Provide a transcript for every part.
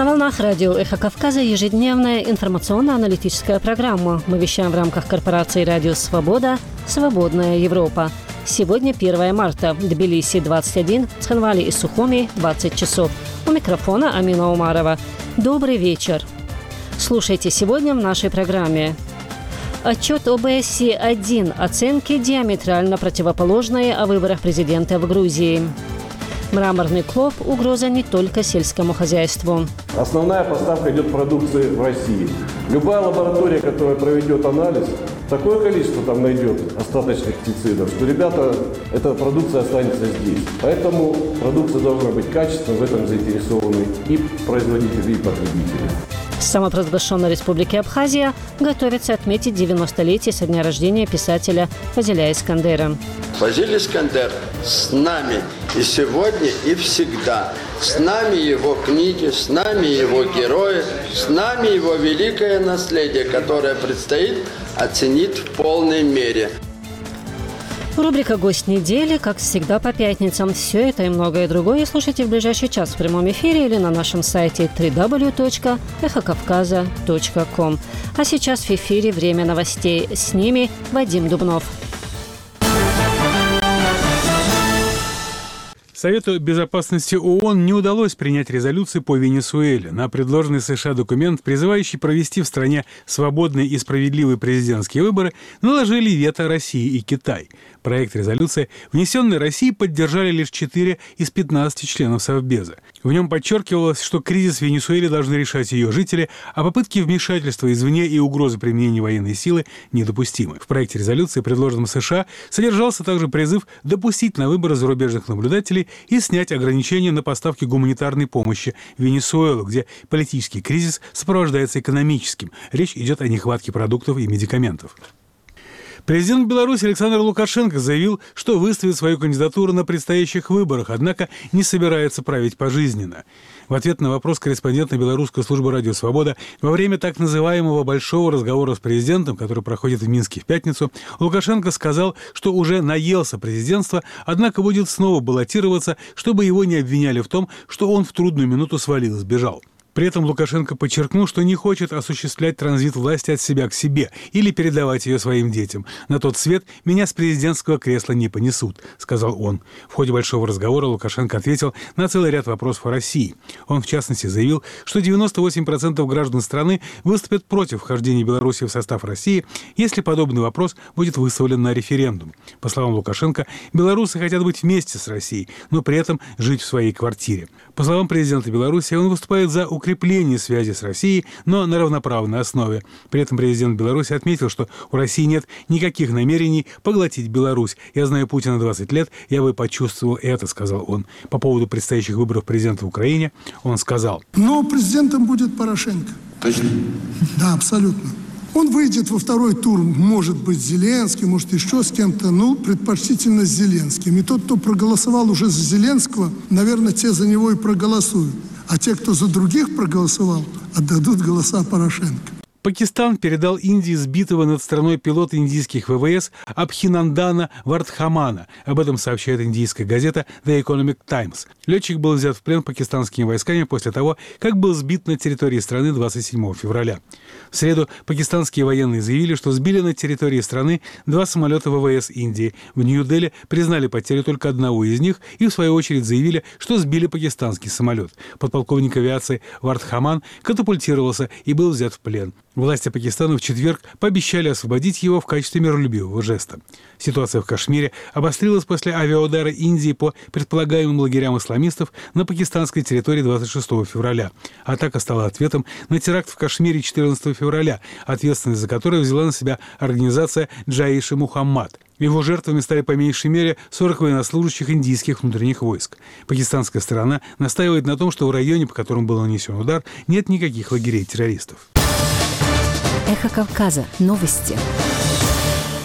На волнах радио «Эхо Кавказа» ежедневная информационно-аналитическая программа. Мы вещаем в рамках корпорации «Радио Свобода. Свободная Европа». Сегодня 1 марта. Тбилиси 21, Цхинвали и Сухуми 20 часов. У микрофона Амина Умарова. Добрый вечер. Слушайте сегодня в нашей программе. Отчет ОБСЕ-1. Оценки диаметрально противоположные о выборах президента в Грузии. Мраморный клуб – угроза не только сельскому хозяйству. Основная поставка идет продукции в России. Любая лаборатория, которая проведет анализ, такое количество там найдет остаточных пестицидов, что, ребята, эта продукция останется здесь. Поэтому продукция должна быть качественной, в этом заинтересованы и производители, и потребители. Самопровозглашенной Республики Абхазия готовится отметить 90-летие со дня рождения писателя Фазиля Искандера. Фазиль Искандер с нами и сегодня, и всегда. С нами его книги, с нами его герои, с нами его великое наследие, которое предстоит оценить в полной мере. Рубрика «Гость недели», как всегда, по пятницам. Все это и многое другое слушайте в ближайший час в прямом эфире или на нашем сайте www.эхокавказа.ком. А сейчас в эфире время новостей. С ними Вадим Дубнов. Совету безопасности ООН не удалось принять резолюцию по Венесуэле. На предложенный США документ, призывающий провести в стране свободные и справедливые президентские выборы, наложили вето России и Китай. Проект резолюции, внесенный Россией, поддержали лишь 4 из 15 членов Совбеза. В нем подчеркивалось, что кризис в Венесуэле должны решать ее жители, а попытки вмешательства извне и угрозы применения военной силы недопустимы. В проекте резолюции, предложенном США, содержался также призыв допустить на выборы зарубежных наблюдателей и снять ограничения на поставки гуманитарной помощи в Венесуэлу, где политический кризис сопровождается экономическим. Речь идет о нехватке продуктов и медикаментов. Президент Беларуси Александр Лукашенко заявил, что выставит свою кандидатуру на предстоящих выборах, однако не собирается править пожизненно. В ответ на вопрос корреспондента белорусской службы «Радио Свобода» во время так называемого большого разговора с президентом, который проходит в Минске в пятницу, Лукашенко сказал, что уже наелся президентства, однако будет снова баллотироваться, чтобы его не обвиняли в том, что он в трудную минуту свалил и сбежал. При этом Лукашенко подчеркнул, что не хочет осуществлять транзит власти от себя к себе или передавать ее своим детям. «На тот свет меня с президентского кресла не понесут», — сказал он. В ходе большого разговора Лукашенко ответил на целый ряд вопросов о России. Он, в частности, заявил, что 98% граждан страны выступят против вхождения Беларуси в состав России, если подобный вопрос будет выставлен на референдум. По словам Лукашенко, белорусы хотят быть вместе с Россией, но при этом жить в своей квартире. По словам президента Беларуси, он выступает за укрепление связи с Россией, но на равноправной основе. При этом президент Беларуси отметил, что у России нет никаких намерений поглотить Беларусь. «Я знаю Путина 20 лет, я бы почувствовал это», — сказал он. По поводу предстоящих выборов президента в Украине он сказал: «Но президентом будет Порошенко». Точно? Да, абсолютно. Он выйдет во второй тур, может быть, Зеленский, может, еще с кем-то, предпочтительно с Зеленским. И тот, кто проголосовал уже за Зеленского, наверное, те за него и проголосуют. А те, кто за других проголосовал, отдадут голоса Порошенко. Пакистан передал Индии сбитого над страной пилота индийских ВВС Абхинандана Вардхамана. Об этом сообщает индийская газета The Economic Times. Летчик был взят в плен пакистанскими войсками после того, как был сбит на территории страны 27 февраля. В среду пакистанские военные заявили, что сбили на территории страны 2 самолета ВВС Индии. В Нью-Дели признали потерю только одного из них и, в свою очередь, заявили, что сбили пакистанский самолет. Подполковник авиации Вардхаман катапультировался и был взят в плен. Власти Пакистана в четверг пообещали освободить его в качестве миролюбивого жеста. Ситуация в Кашмире обострилась после авиаудара Индии по предполагаемым лагерям исламистов на пакистанской территории 26 февраля. Атака стала ответом на теракт в Кашмире 14 февраля, ответственность за который взяла на себя организация Джаиш-и-Мухаммад. Его жертвами стали по меньшей мере 40 военнослужащих индийских внутренних войск. Пакистанская сторона настаивает на том, что в районе, по которому был нанесен удар, нет никаких лагерей террористов. Эхо Кавказа. Новости.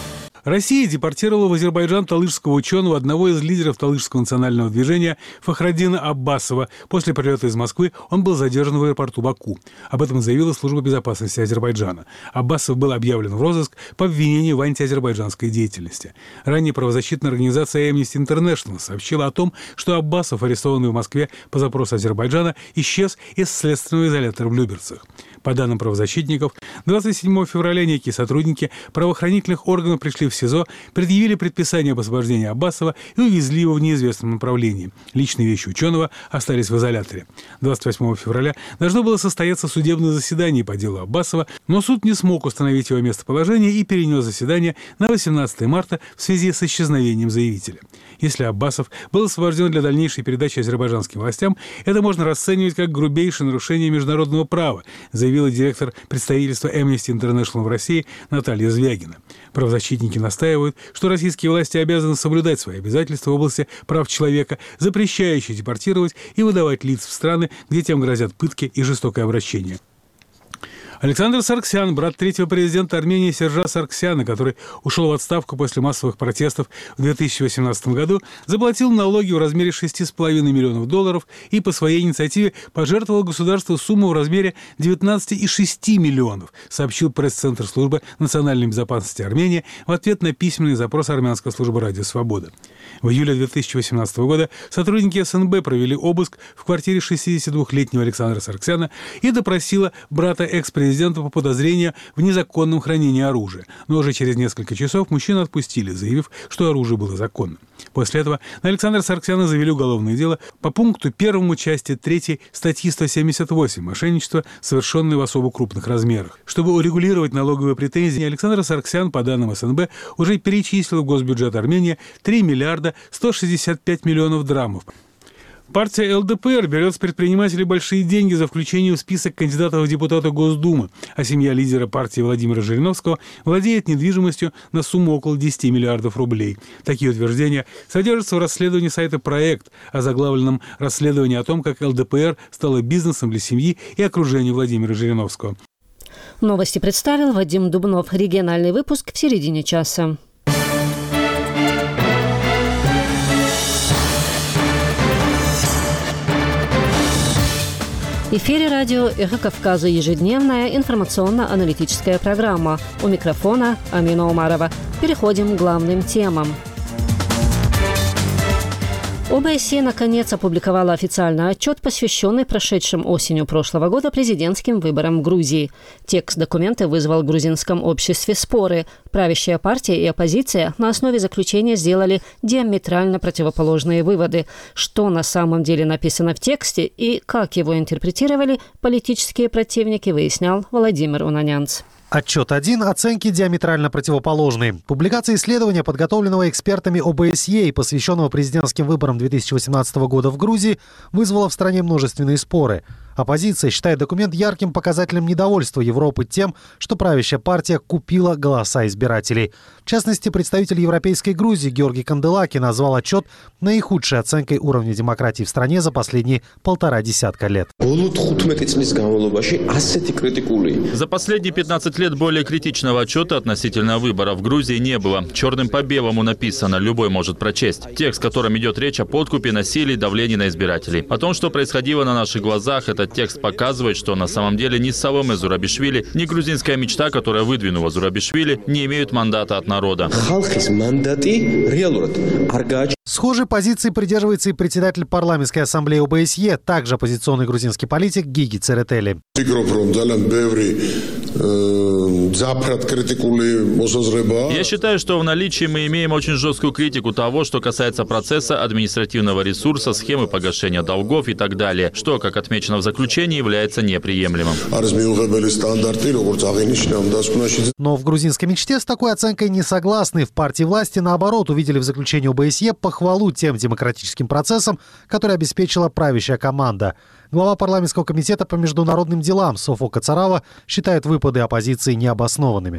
Россия депортировала в Азербайджан талышского ученого, одного из лидеров талышского национального движения Фахраддина Аббасова. После прилета из Москвы он был задержан в аэропорту Баку. Об этом заявила служба безопасности Азербайджана. Аббасов был объявлен в розыск по обвинению в антиазербайджанской деятельности. Ранее правозащитная организация Amnesty International сообщила о том, что Аббасов, арестованный в Москве по запросу Азербайджана, исчез из следственного изолятора в Люберцах. По данным правозащитников, 27 февраля некие сотрудники правоохранительных органов пришли в СИЗО, предъявили предписание об освобождении Аббасова и увезли его в неизвестном направлении. Личные вещи ученого остались в изоляторе. 28 февраля должно было состояться судебное заседание по делу Аббасова, но суд не смог установить его местоположение и перенес заседание на 18 марта в связи с исчезновением заявителя. Если Аббасов был освобожден для дальнейшей передачи азербайджанским властям, это можно расценивать как грубейшее нарушение международного права, заявила директор представительства Amnesty International в России Наталья Звягина. Правозащитники настаивают, что российские власти обязаны соблюдать свои обязательства в области прав человека, запрещающие депортировать и выдавать лиц в страны, где тем грозят пытки и жестокое обращение. Александр Саргсян, брат третьего президента Армении Сержа Саргсяна, который ушел в отставку после массовых протестов в 2018 году, заплатил налоги в размере $6,5 миллионов и по своей инициативе пожертвовал государству сумму в размере 19,6 миллионов, сообщил пресс-центр службы национальной безопасности Армении в ответ на письменный запрос армянской службы «Радио Свобода». В июле 2018 года сотрудники СНБ провели обыск в квартире 62-летнего Александра Саргсяна и допросила брата экс-президента по подозрению в незаконном хранении оружия. Но уже через несколько часов мужчину отпустили, заявив, что оружие было законным. После этого на Александра Саргсяна завели уголовное дело по пункту 1 части 3 статьи 178 «Мошенничество, совершенное в особо крупных размерах». Чтобы урегулировать налоговые претензии, Александр Саргсян, по данным СНБ, уже перечислил в госбюджет Армении 3 миллиарда 165 миллионов драмов. Партия ЛДПР берет с предпринимателей большие деньги за включение в список кандидатов в депутаты Госдумы, а семья лидера партии Владимира Жириновского владеет недвижимостью на сумму около 10 миллиардов рублей. Такие утверждения содержатся в расследовании сайта «Проект», озаглавленном «Расследование о том, как ЛДПР стала бизнесом для семьи и окружения Владимира Жириновского». Новости представил Вадим Дубнов. Региональный выпуск в середине часа. В эфире радио «Эхо Кавказа» ежедневная информационно-аналитическая программа. У микрофона Амина Умарова. Переходим к главным темам. ОБСЕ наконец опубликовала официальный отчет, посвященный прошедшим осенью прошлого года президентским выборам в Грузии. Текст документа вызвал в грузинском обществе споры. Правящая партия и оппозиция на основе заключения сделали диаметрально противоположные выводы. Что на самом деле написано в тексте и как его интерпретировали политические противники, выяснял Владимир Унанянц. Отчет 1. Оценки диаметрально противоположные. Публикация исследования, подготовленного экспертами ОБСЕ и посвященного президентским выборам 2018 года в Грузии, вызвала в стране множественные споры. Оппозиция считает документ ярким показателем недовольства Европы тем, что правящая партия купила голоса избирателей. В частности, представитель Европейской Грузии Георгий Канделаки назвал отчет наихудшей оценкой уровня демократии в стране за последние 1,5 десятка лет. За последние 15 лет более критичного отчета относительно выборов в Грузии не было. Черным по белому написано, любой может прочесть. Текст, в котором идет речь о подкупе, насилии, давлении на избирателей. О том, что происходило на наших глазах, этот текст показывает, что на самом деле ни Саломе Зурабишвили, ни грузинская мечта, которая выдвинула Зурабишвили, не имеют мандата от народа. Схожей позиции придерживается и председатель парламентской ассамблеи ОБСЕ, также оппозиционный грузинский политик Гиги Церетели. Я считаю, что в наличии мы имеем очень жесткую критику того, что касается процесса административного ресурса, схемы погашения долгов и так далее, что, как отмечено в заключении, является неприемлемым. Но в грузинской мечте с такой оценкой не согласны. В партии власти, наоборот, увидели в заключении ОБСЕ похвалу тем демократическим процессам, которые обеспечила правящая команда. Глава парламентского комитета по международным делам Софо Кацарава считает выпады оппозиции необоснованными.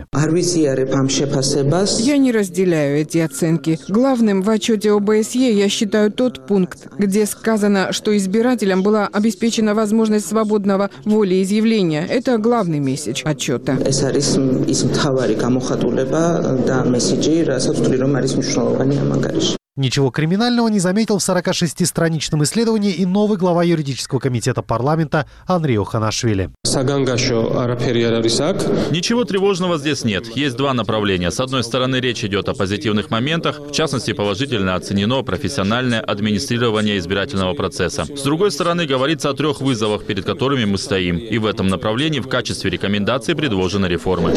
Я не разделяю эти оценки. Главным в отчете ОБСЕ я считаю тот пункт, где сказано, что избирателям была обеспечена возможность свободного волеизъявления. Это главный месседж отчета. Ничего криминального не заметил в 46-страничном исследовании и новый глава юридического комитета парламента Анрио Ханашвили. Ничего тревожного здесь нет. Есть два направления. С одной стороны, речь идет о позитивных моментах. В частности, положительно оценено профессиональное администрирование избирательного процесса. С другой стороны, говорится о 3 вызовах, перед которыми мы стоим. И в этом направлении в качестве рекомендаций предложены реформы.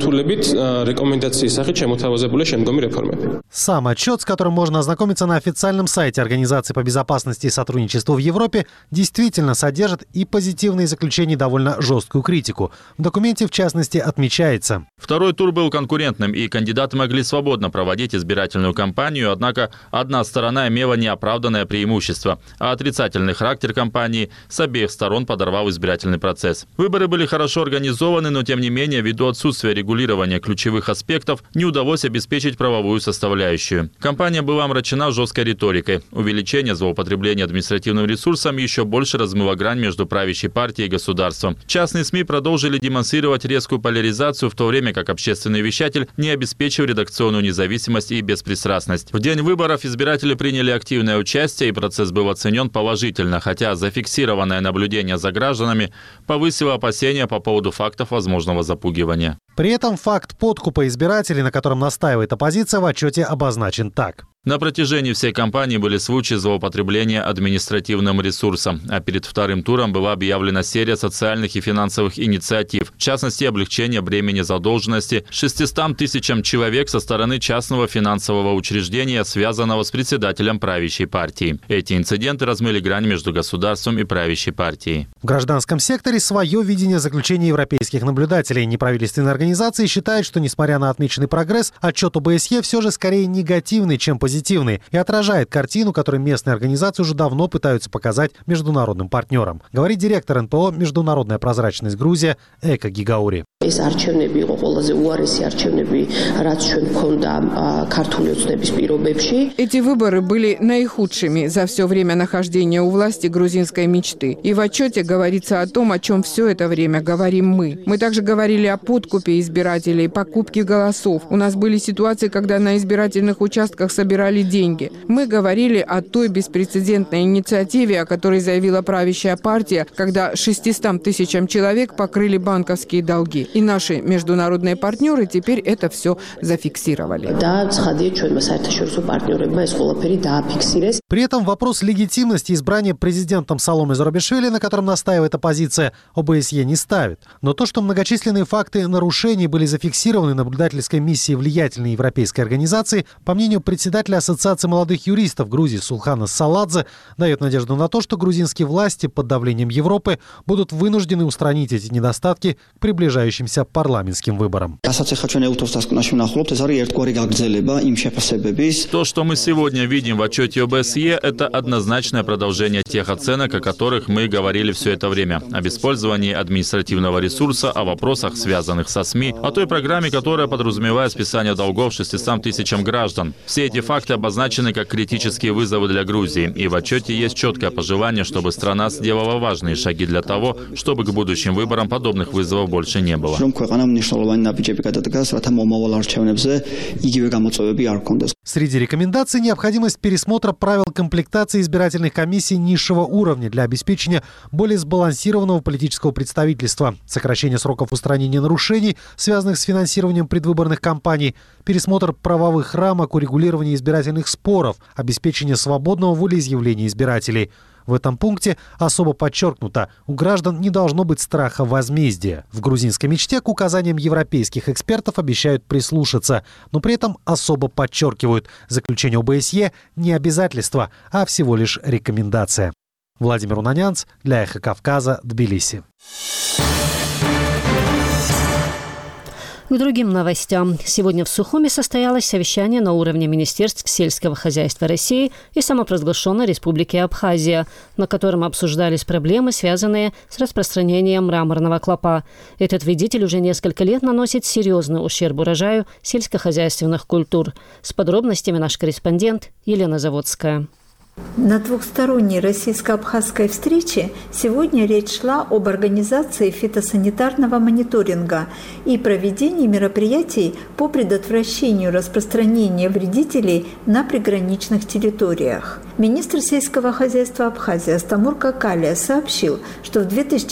Сам отчет, с которым можно ознакомиться на официальном сайте Организации по безопасности и сотрудничеству в Европе, действительно содержит и позитивные заключения, и довольно жесткую критику. В документе, в частности, отмечается: второй тур был конкурентным, и кандидаты могли свободно проводить избирательную кампанию, однако одна сторона имела неоправданное преимущество, а отрицательный характер кампании с обеих сторон подорвал избирательный процесс. Выборы были хорошо организованы, но тем не менее, ввиду отсутствия регулирования ключевых аспектов, не удалось обеспечить правовую составляющую. Кампания была омрачена жесткой риторикой. Увеличение злоупотребления административным ресурсом еще больше размыло грань между правящей партией и государством. Частные СМИ продолжили демонстрировать резкую поляризацию, в то время как общественный вещатель не обеспечил редакционную независимость и беспристрастность. В день выборов избиратели приняли активное участие, и процесс был оценен положительно, хотя зафиксированное наблюдение за гражданами повысило опасения по поводу фактов возможного запугивания. При этом факт подкупа избирателей, на котором настаивает оппозиция, в отчете обозначен так. На протяжении всей кампании были случаи злоупотребления административным ресурсом, а перед вторым туром была объявлена серия социальных и финансовых инициатив, в частности, облегчение бремени задолженности 600 тысячам человек со стороны частного финансового учреждения, связанного с председателем правящей партии. Эти инциденты размыли грань между государством и правящей партией. В гражданском секторе свое видение заключения европейских наблюдателей. Неправительственные организации считают, что, несмотря на отмеченный прогресс, отчет ОБСЕ все же скорее негативный, чем позитивный, и отражает картину, которую местные организации уже давно пытаются показать международным партнерам, говорит директор НПО «Международная прозрачность Грузия» Эка Гигаури. Эти выборы были наихудшими за все время нахождения у власти грузинской мечты. И в отчете говорится о том, о чем все это время говорим мы. Мы также говорили о подкупе избирателей, покупке голосов. У нас были ситуации, когда на избирательных участках собирали деньги. Мы говорили о той беспрецедентной инициативе, о которой заявила правящая партия, когда 600 тысячам человек покрыли банковские долги. И наши международные партнеры теперь это все зафиксировали. При этом вопрос легитимности избрания президентом Саломе Зурабишвили, на котором настаивает оппозиция, ОБСЕ не ставит. Но то, что многочисленные факты нарушений были зафиксированы наблюдательской миссией влиятельной европейской организации, по мнению председателя Ассоциации молодых юристов Грузии Сулхана Саладзе, дает надежду на то, что грузинские власти под давлением Европы будут вынуждены устранить эти недостатки к приближающимся парламентским выборам. То, что мы сегодня видим в отчете ОБСЕ, это однозначное продолжение тех оценок, о которых мы говорили все это время. Об использовании административного ресурса, о вопросах, связанных со СМИ, о той программе, которая подразумевает списание долгов 600 тысячам граждан. Все эти факты обозначены как критические вызовы для Грузии. И в отчете есть четкое пожелание, чтобы страна сделала важные шаги для того, чтобы к будущим выборам подобных вызовов больше не было. Среди рекомендаций необходимость пересмотра правил комплектации избирательных комиссий низшего уровня для обеспечения более сбалансированного политического представительства, сокращение сроков устранения нарушений, связанных с финансированием предвыборных кампаний, пересмотр правовых рамок урегулирования избирательных споров, обеспечение свободного волеизъявления избирателей. В этом пункте особо подчеркнуто, у граждан не должно быть страха возмездия. В грузинской мечте к указаниям европейских экспертов обещают прислушаться, но при этом особо подчеркивают, заключение ОБСЕ не обязательство, а всего лишь рекомендация. Владимир Унанянц для «Эхо Кавказа», Тбилиси. К другим новостям. Сегодня в Сухуми состоялось совещание на уровне Министерств сельского хозяйства России и самопровозглашенной Республики Абхазия, на котором обсуждались проблемы, связанные с распространением мраморного клопа. Этот вредитель уже несколько лет наносит серьезный ущерб урожаю сельскохозяйственных культур. С подробностями наш корреспондент Елена Заводская. На двухсторонней российско-абхазской встрече сегодня речь шла об организации фитосанитарного мониторинга и проведении мероприятий по предотвращению распространения вредителей на приграничных территориях. Министр сельского хозяйства Абхазии Астамур Какалия сообщил, что в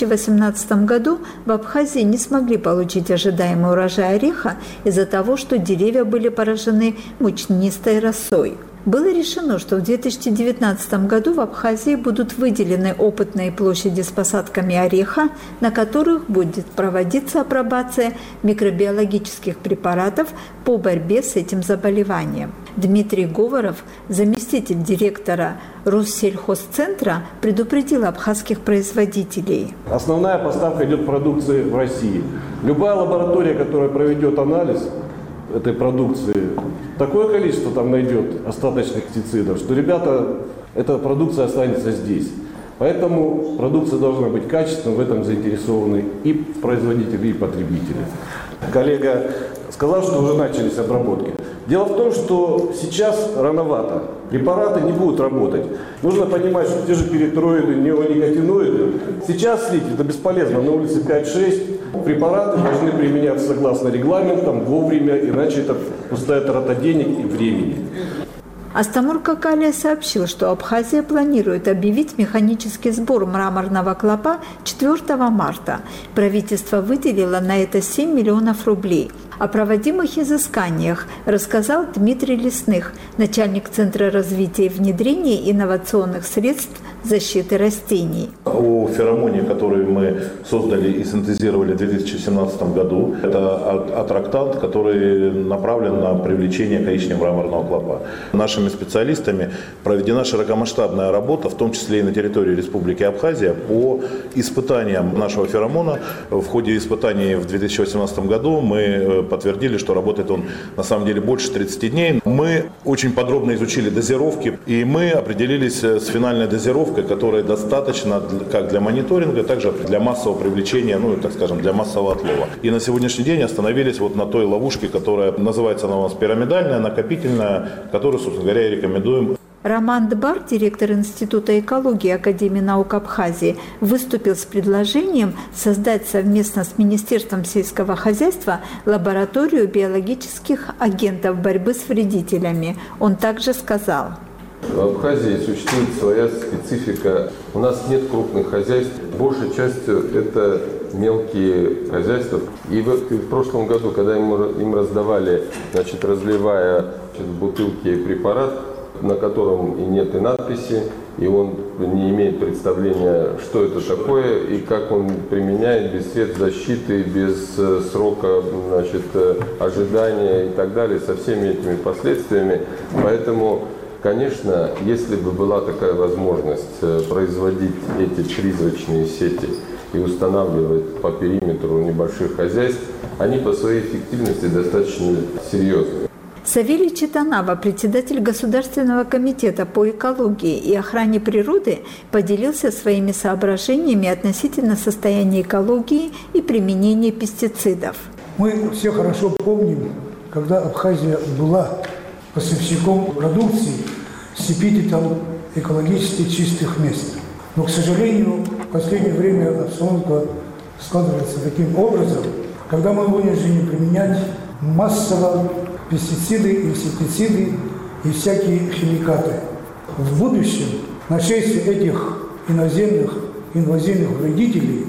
2018 году в Абхазии не смогли получить ожидаемый урожай ореха из-за того, что деревья были поражены мучнистой росой. Было решено, что в 2019 году в Абхазии будут выделены опытные площади с посадками ореха, на которых будет проводиться апробация микробиологических препаратов по борьбе с этим заболеванием. Дмитрий Говоров, заместитель директора Россельхозцентра, предупредил абхазских производителей. Основная поставка идет продукции в России. Любая лаборатория, которая проведет анализ этой продукции, такое количество там найдет остаточных пестицидов, что, ребята, эта продукция останется здесь. Поэтому продукция должна быть качественной, в этом заинтересованы и производители, и потребители. Коллега сказал, что уже начались обработки. Дело в том, что сейчас рановато. Препараты не будут работать. Нужно понимать, что те же перитроиды, неоникотиноиды сейчас слить это бесполезно. На улице 5-6 препараты должны применяться согласно регламентам, вовремя, иначе это пустая трата денег и времени. Астамур Какалия сообщил, что Абхазия планирует объявить механический сбор мраморного клопа 4 марта. Правительство выделило на это 7 миллионов рублей. О проводимых изысканиях рассказал Дмитрий Лесных, начальник Центра развития и внедрения инновационных средств защиты растений. О феромоне, который мы создали и синтезировали в 2017 году, это аттрактант, который направлен на привлечение коричневого мраморного клопа. Нашими специалистами проведена широкомасштабная работа, в том числе и на территории Республики Абхазия, по испытаниям нашего феромона. В ходе испытаний в 2018 году мы подтвердили, что работает он на самом деле больше 30 дней. Мы очень подробно изучили дозировки, и мы определились с финальной дозировкой, которая достаточно как для мониторинга, также для массового привлечения, так скажем, для массового отлова. И на сегодняшний день остановились вот на той ловушке, которая называется она у нас пирамидальная, накопительная, которую, собственно говоря, и рекомендуем. Роман Дбар, директор Института экологии Академии наук Абхазии, выступил с предложением создать совместно с Министерством сельского хозяйства лабораторию биологических агентов борьбы с вредителями. Он также сказал: в Абхазии существует своя специфика. У нас нет крупных хозяйств. Большей частью это мелкие хозяйства. И в прошлом году, когда им раздавали, разливая в бутылки препарат, на котором и нет и надписи, и он не имеет представления, что это такое и как он применяет без средств защиты, без срока ожидания и так далее, со всеми этими последствиями. Поэтому, конечно, если бы была такая возможность производить эти призрачные сети и устанавливать по периметру небольших хозяйств, они по своей эффективности достаточно серьезные. Савелий Читанава, председатель Государственного комитета по экологии и охране природы, поделился своими соображениями относительно состояния экологии и применения пестицидов. Мы все хорошо помним, когда Абхазия была поставщиком продукции с эпитетом экологически чистых мест. Но, к сожалению, в последнее время обстановка складывается таким образом, когда мы вынуждены применять массово пестициды, инсектициды и всякие химикаты. В будущем нашествие этих инвазивных вредителей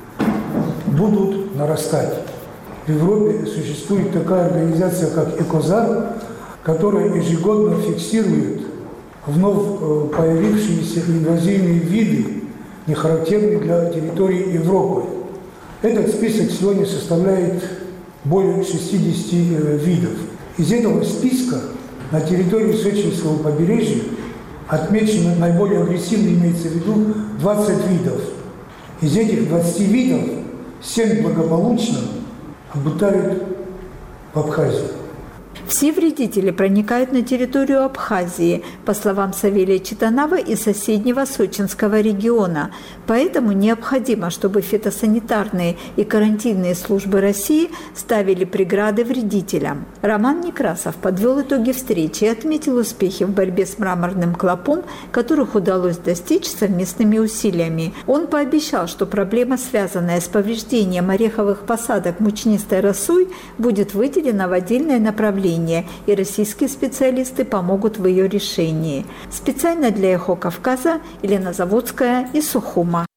будут нарастать. В Европе существует такая организация, как ЭКОЗАР, которая ежегодно фиксирует вновь появившиеся инвазивные виды, не характерные для территории Европы. Этот список сегодня составляет более 60 видов. Из этого списка на территории Сочинского побережья отмечено наиболее агрессивно, имеется в виду 20 видов. Из этих 20 видов 7 благополучно обитают в Абхазию. Все вредители проникают на территорию Абхазии, по словам Савелия Читанава, и соседнего Сочинского региона. Поэтому необходимо, чтобы фитосанитарные и карантинные службы России ставили преграды вредителям. Роман Некрасов подвел итоги встречи и отметил успехи в борьбе с мраморным клопом, которых удалось достичь совместными усилиями. Он пообещал, что проблема, связанная с повреждением ореховых посадок мучнистой росой, будет выделена в отдельное направление, и российские специалисты помогут в ее решении. Специально для «Эхо Кавказа» Елена Заводская из Сухума.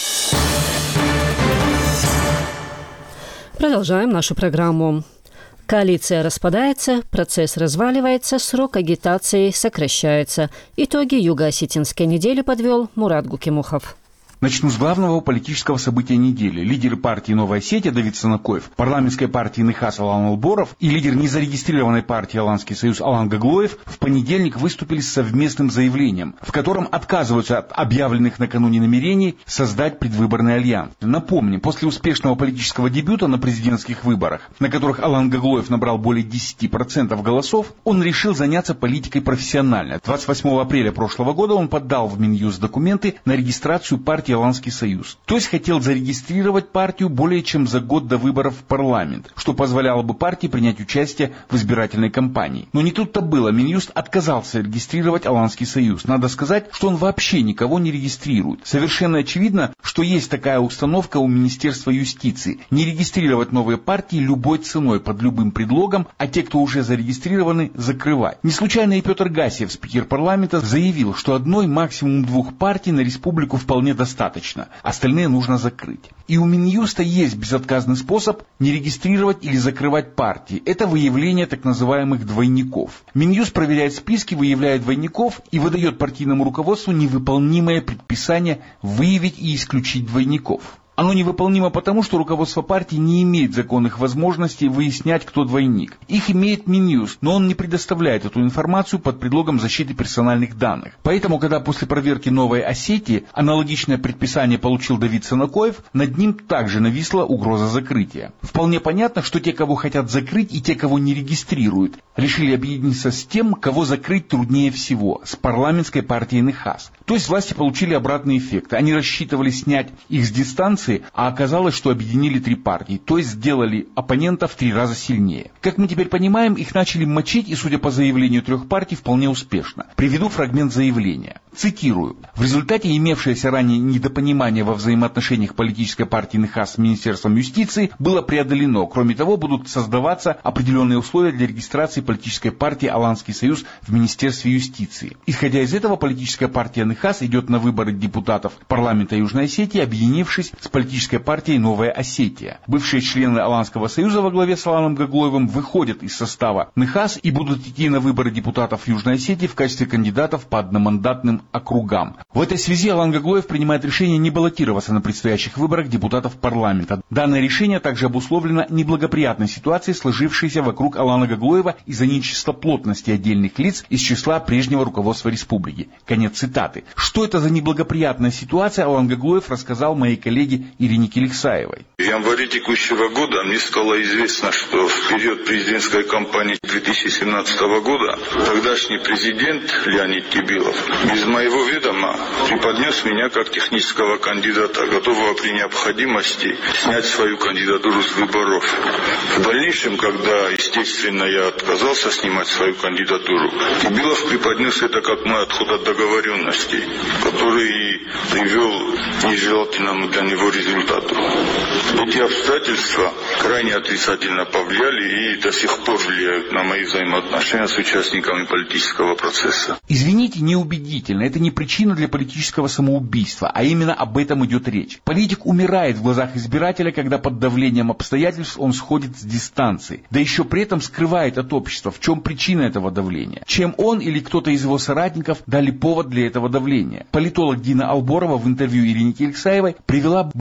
Продолжаем нашу программу. Коалиция распадается, процесс разваливается, срок агитации сокращается. Итоги юго-осетинской недели подвел Мурат Гукимухов. Начну с главного политического события недели. Лидеры партии «Новая Осетия» Давид Санакоев, парламентской партии НХАС Алан Алборов и лидер незарегистрированной партии «Аланский союз» Алан Гаглоев в понедельник выступили с совместным заявлением, в котором отказываются от объявленных накануне намерений создать предвыборный альянс. Напомним, после успешного политического дебюта на президентских выборах, на которых Алан Гаглоев набрал более 10% голосов, он решил заняться политикой профессионально. 28 апреля прошлого года он подал в Минюст документы на регистрацию партии Аланский союз. То есть хотел зарегистрировать партию более чем за год до выборов в парламент, что позволяло бы партии принять участие в избирательной кампании. Но не тут-то было. Минюст отказался регистрировать Аланский союз. Надо сказать, что он вообще никого не регистрирует. Совершенно очевидно, что есть такая установка у Министерства юстиции. Не регистрировать новые партии любой ценой, под любым предлогом, а те, кто уже зарегистрированы, закрывать. Не случайно и Петр Гасиев, спикер парламента, заявил, что одной, максимум двух партий на республику вполне достаточно. Остальные нужно закрыть. И у Минюста есть безотказный способ не регистрировать или закрывать партии. Это выявление так называемых двойников. Минюст проверяет списки, выявляет двойников и выдает партийному руководству невыполнимое предписание выявить и исключить двойников. Оно невыполнимо потому, что руководство партии не имеет законных возможностей выяснять, кто двойник. Их имеет Минюст, но он не предоставляет эту информацию под предлогом защиты персональных данных. Поэтому, когда после проверки Новой Осетии аналогичное предписание получил Давид Санакоев, над ним также нависла угроза закрытия. Вполне понятно, что те, кого хотят закрыть, и те, кого не регистрируют, решили объединиться с тем, кого закрыть труднее всего, с парламентской партией НХАС. То есть власти получили обратный эффект. Они рассчитывали снять их с дистанции, а оказалось, что объединили три партии, то есть сделали оппонентов в 3 раза сильнее. Как мы теперь понимаем, их начали мочить, и, судя по заявлению 3 партий, вполне успешно. Приведу фрагмент заявления. Цитирую. В результате имевшееся ранее недопонимание во взаимоотношениях политической партии НХАС с Министерством юстиции было преодолено. Кроме того, будут создаваться определенные условия для регистрации политической партии Аланский союз в Министерстве юстиции. Исходя из этого, политическая партия НХАС идет на выборы депутатов парламента Южной Осетии, объединившись с политической партией «Новая Осетия». Бывшие члены Аланского союза во главе с Аланом Гаглоевым выходят из состава НХАС и будут идти на выборы депутатов Южной Осетии в качестве кандидатов по одномандатным округам. В этой связи Алан Гаглоев принимает решение не баллотироваться на предстоящих выборах депутатов парламента. Данное решение также обусловлено неблагоприятной ситуацией, сложившейся вокруг Алана Гаглоева из-за нечистоплотности отдельных лиц из числа прежнего руководства республики. Конец цитаты. Что это за неблагоприятная ситуация, Алан Гаглоев рассказал моей коллеге Ирине Келексаевой. В январе текущего года мне стало известно, что в период президентской кампании 2017 года тогдашний президент Леонид Кибилов без моего ведома преподнес меня как технического кандидата, готового при необходимости снять свою кандидатуру с выборов. В дальнейшем, когда, естественно, я отказался снимать свою кандидатуру, Кибилов преподнес это как мой отход от договоренностей, который привел к нежелательному для него результату. Эти обстоятельства крайне отрицательно повлияли и до сих пор влияют на мои взаимоотношения с участниками политического процесса. Извините, неубедительно. Это не причина для политического самоубийства, а именно об этом идет речь. Политик умирает в глазах избирателя, когда под давлением обстоятельств он сходит с дистанции. Да еще при этом скрывает от общества, в чем причина этого давления. Чем он или кто-то из его соратников дали повод для этого давления. Политолог Дина Алборова в интервью Ирине Келексаевой привела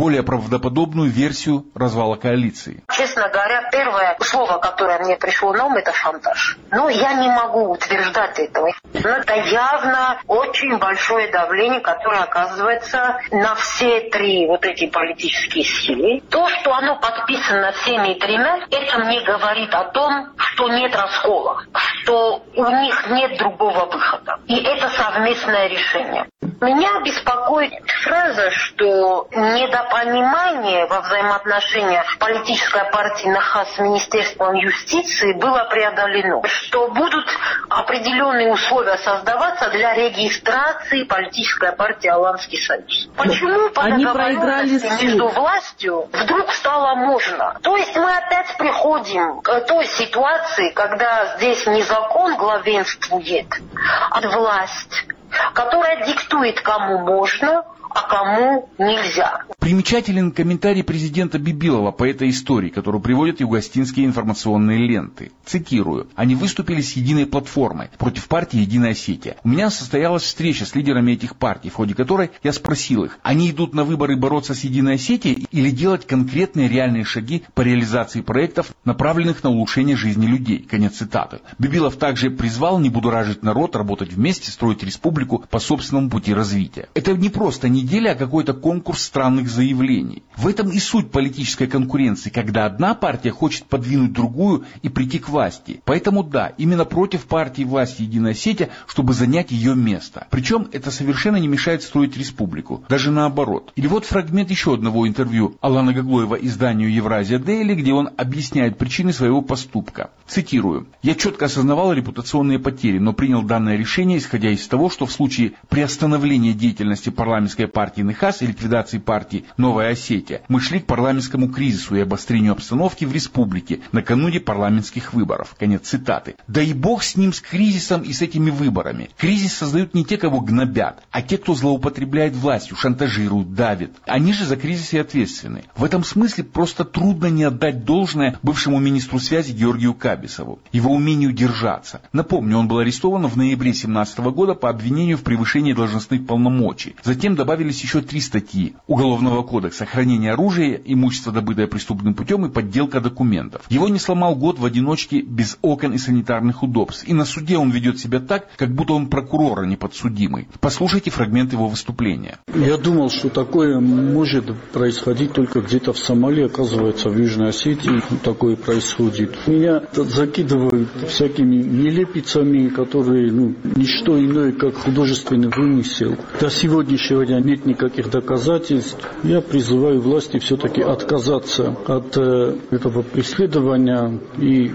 более правдоподобную версию развала коалиции. Честно говоря, первое слово, которое мне пришло на ум, это шантаж. Но я не могу утверждать этого. Но это явно очень большое давление, которое оказывается на все три вот эти политические силы. То, что оно подписано всеми тремя, это мне говорит о том, что нет раскола, что у них нет другого выхода. И это совместное решение. Меня беспокоит фраза, что недопонимание во взаимоотношениях политической партии НАХАС с Министерством юстиции было преодолено, что будут определенные условия создаваться для регистрации политической партии Аланский союз. Почему по договоренности между властью вдруг стало можно? То есть мы опять приходим к той ситуации, когда здесь не закон главенствует, а власть, которая диктует, кому можно, а кому нельзя. Примечателен комментарий президента Бибилова по этой истории, которую приводят югостинские информационные ленты. Цитирую. «Они выступили с единой платформой против партии «Единая Осетия». У меня состоялась встреча с лидерами этих партий, в ходе которой я спросил их, они идут на выборы бороться с «Единой Осетией» или делать конкретные реальные шаги по реализации проектов, направленных на улучшение жизни людей». Конец цитаты. Бибилов также призвал не будоражить народ, работать вместе, строить республику по собственному пути развития. Это не просто неделя, а какой-то конкурс странных заявлений. В этом и суть политической конкуренции, когда одна партия хочет подвинуть другую и прийти к власти. Поэтому да, именно против партии власти «Единая Осетия», чтобы занять ее место. Причем это совершенно не мешает строить республику. Даже наоборот. Или вот фрагмент еще одного интервью Алана Гаглоева изданию «Евразия Дейли», где он объясняет причины своего поступка. Цитирую. «Я четко осознавал репутационные потери, но принял данное решение, исходя из того, что в случае приостановления деятельности парламентской партии НХАС и ликвидации партии «Новая Осетия» мы шли к парламентскому кризису и обострению обстановки в республике накануне парламентских выборов». Конец цитаты. Да и бог с ним, с кризисом и с этими выборами. Кризис создают не те, кого гнобят, а те, кто злоупотребляет властью, шантажируют, давит. Они же за кризис и ответственны. В этом смысле просто трудно не отдать должное бывшему министру связи Георгию Кабисову, его умению держаться. Напомню, он был арестован в ноябре 2017 года по обвинению в превышении должностных полномочий. Затем добавились еще 3 статьи Уголовного кодекса: хранение оружия, имущество, добытое преступным путем, и подделка документов. Его не сломал год в одиночке без окон и санитарных удобств. И на суде он ведет себя так, как будто он прокурор, а не подсудимый. Послушайте фрагмент его выступления. Я думал, что такое может происходить только где-то в Сомали. Оказывается, в Южной Осетии такое происходит. Меня закидывают всякими нелепицами, которые ничто иное, как художественный вымысел. До сегодняшнего дня нет никаких доказательств. Я призываю власти все-таки отказаться от этого преследования и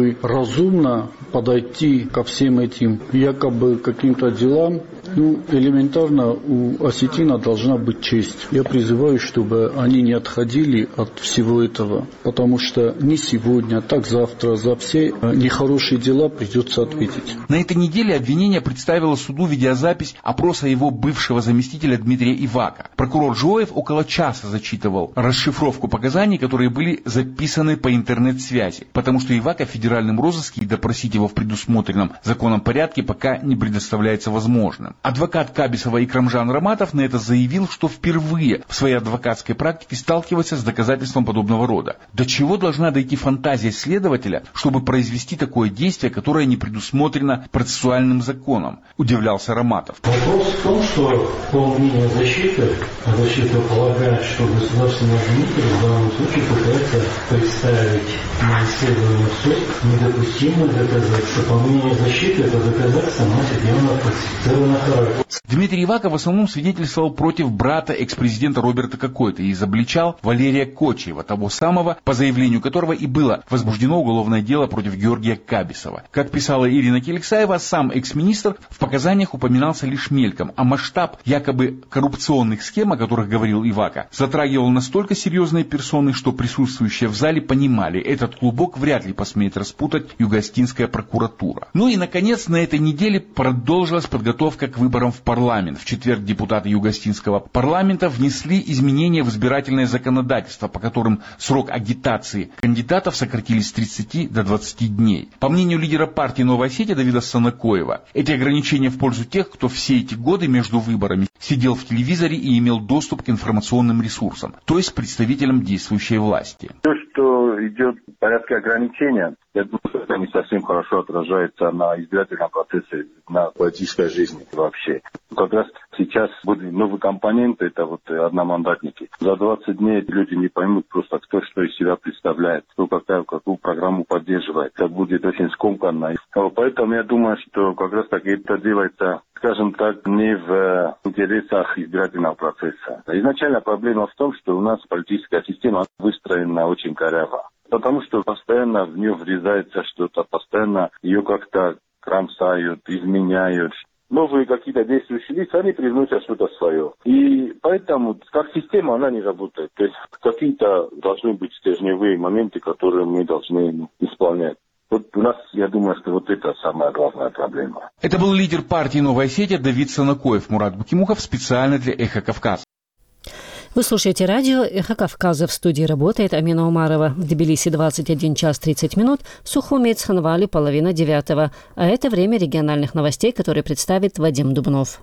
разумно подойти ко всем этим якобы каким-то делам. Элементарно у осетина должна быть честь. Я призываю, чтобы они не отходили от всего этого, потому что не сегодня, так завтра за все нехорошие дела придется ответить. На этой неделе обвинение представило суду видеозапись опроса его бывшего заместителя Дмитрия Ивака. Прокурор Жуоев около часа зачитывал расшифровку показаний, которые были записаны по интернет-связи, потому что Ивака в федеральном розыске и допросить его в предусмотренном законом порядке пока не предоставляется возможным. Адвокат Кабисова Икрамжан Раматов на это заявил, что впервые в своей адвокатской практике сталкивается с доказательством подобного рода. До чего должна дойти фантазия следователя, чтобы произвести такое действие, которое не предусмотрено процессуальным законом, удивлялся Раматов. Вопрос в том, что по мнению защита полагает, что государственный обвинитель в данном случае пытается представить на исследование в суд недопустимое доказательство. По мнению защиты, это доказательство носит явно фальсифицированный характер. Дмитрий Ивака в основном свидетельствовал против брата экс-президента Роберта Кокойта и изобличал Валерия Кочиева, того самого, по заявлению которого и было возбуждено уголовное дело против Георгия Кабисова. Как писала Ирина Келексаева, сам экс-министр в показаниях упоминался лишь мельком, а масштаб якобы коррупционных схем, о которых говорил Ивака, затрагивал настолько серьезные персоны, что присутствующие в зале понимали, этот клубок вряд ли посмеет распутать югостинская прокуратура. И, наконец, на этой неделе продолжилась подготовка к выборам в парламент. В четверг депутаты Юго-Остинского парламента внесли изменения в избирательное законодательство, по которым срок агитации кандидатов сократили с 30 до 20 дней. По мнению лидера партии «Новая Осетия» Давида Санакоева, эти ограничения в пользу тех, кто все эти годы между выборами сидел в телевизоре и имел доступ к информационным ресурсам, то есть представителям действующей власти. То, что идет в порядке ограничения, я думаю, что это не совсем хорошо отражается на избирательном процессе, на политической жизни вообще. Как раз сейчас будет новый компонент, это вот одномандатники. За 20 дней люди не поймут просто, кто что из себя представляет, кто какую программу поддерживает. Это будет очень скомканно. Поэтому я думаю, что как раз таки это делается, скажем так, не в интересах избирательного процесса. Изначально проблема в том, что у нас политическая система выстроена очень коряво. Потому что постоянно в нее врезается что-то, постоянно ее как-то кромсают, изменяют. Новые какие-то действующие лица, они привносят что-то свое. И поэтому, как система, она не работает. То есть какие-то должны быть стержневые моменты, которые мы должны исполнять. Вот у нас, я думаю, что вот это самая главная проблема. Это был лидер партии «Новая Осетия» Давид Санакоев. Мурат Букимухов специально для «Эхо Кавказа». Вы слушаете радио «Эхо Кавказа». В студии работает Амина Умарова. В Тбилиси 21 час 30 минут, в Сухуми и Цхинвале 8:30. А это время региональных новостей, которые представит Вадим Дубнов.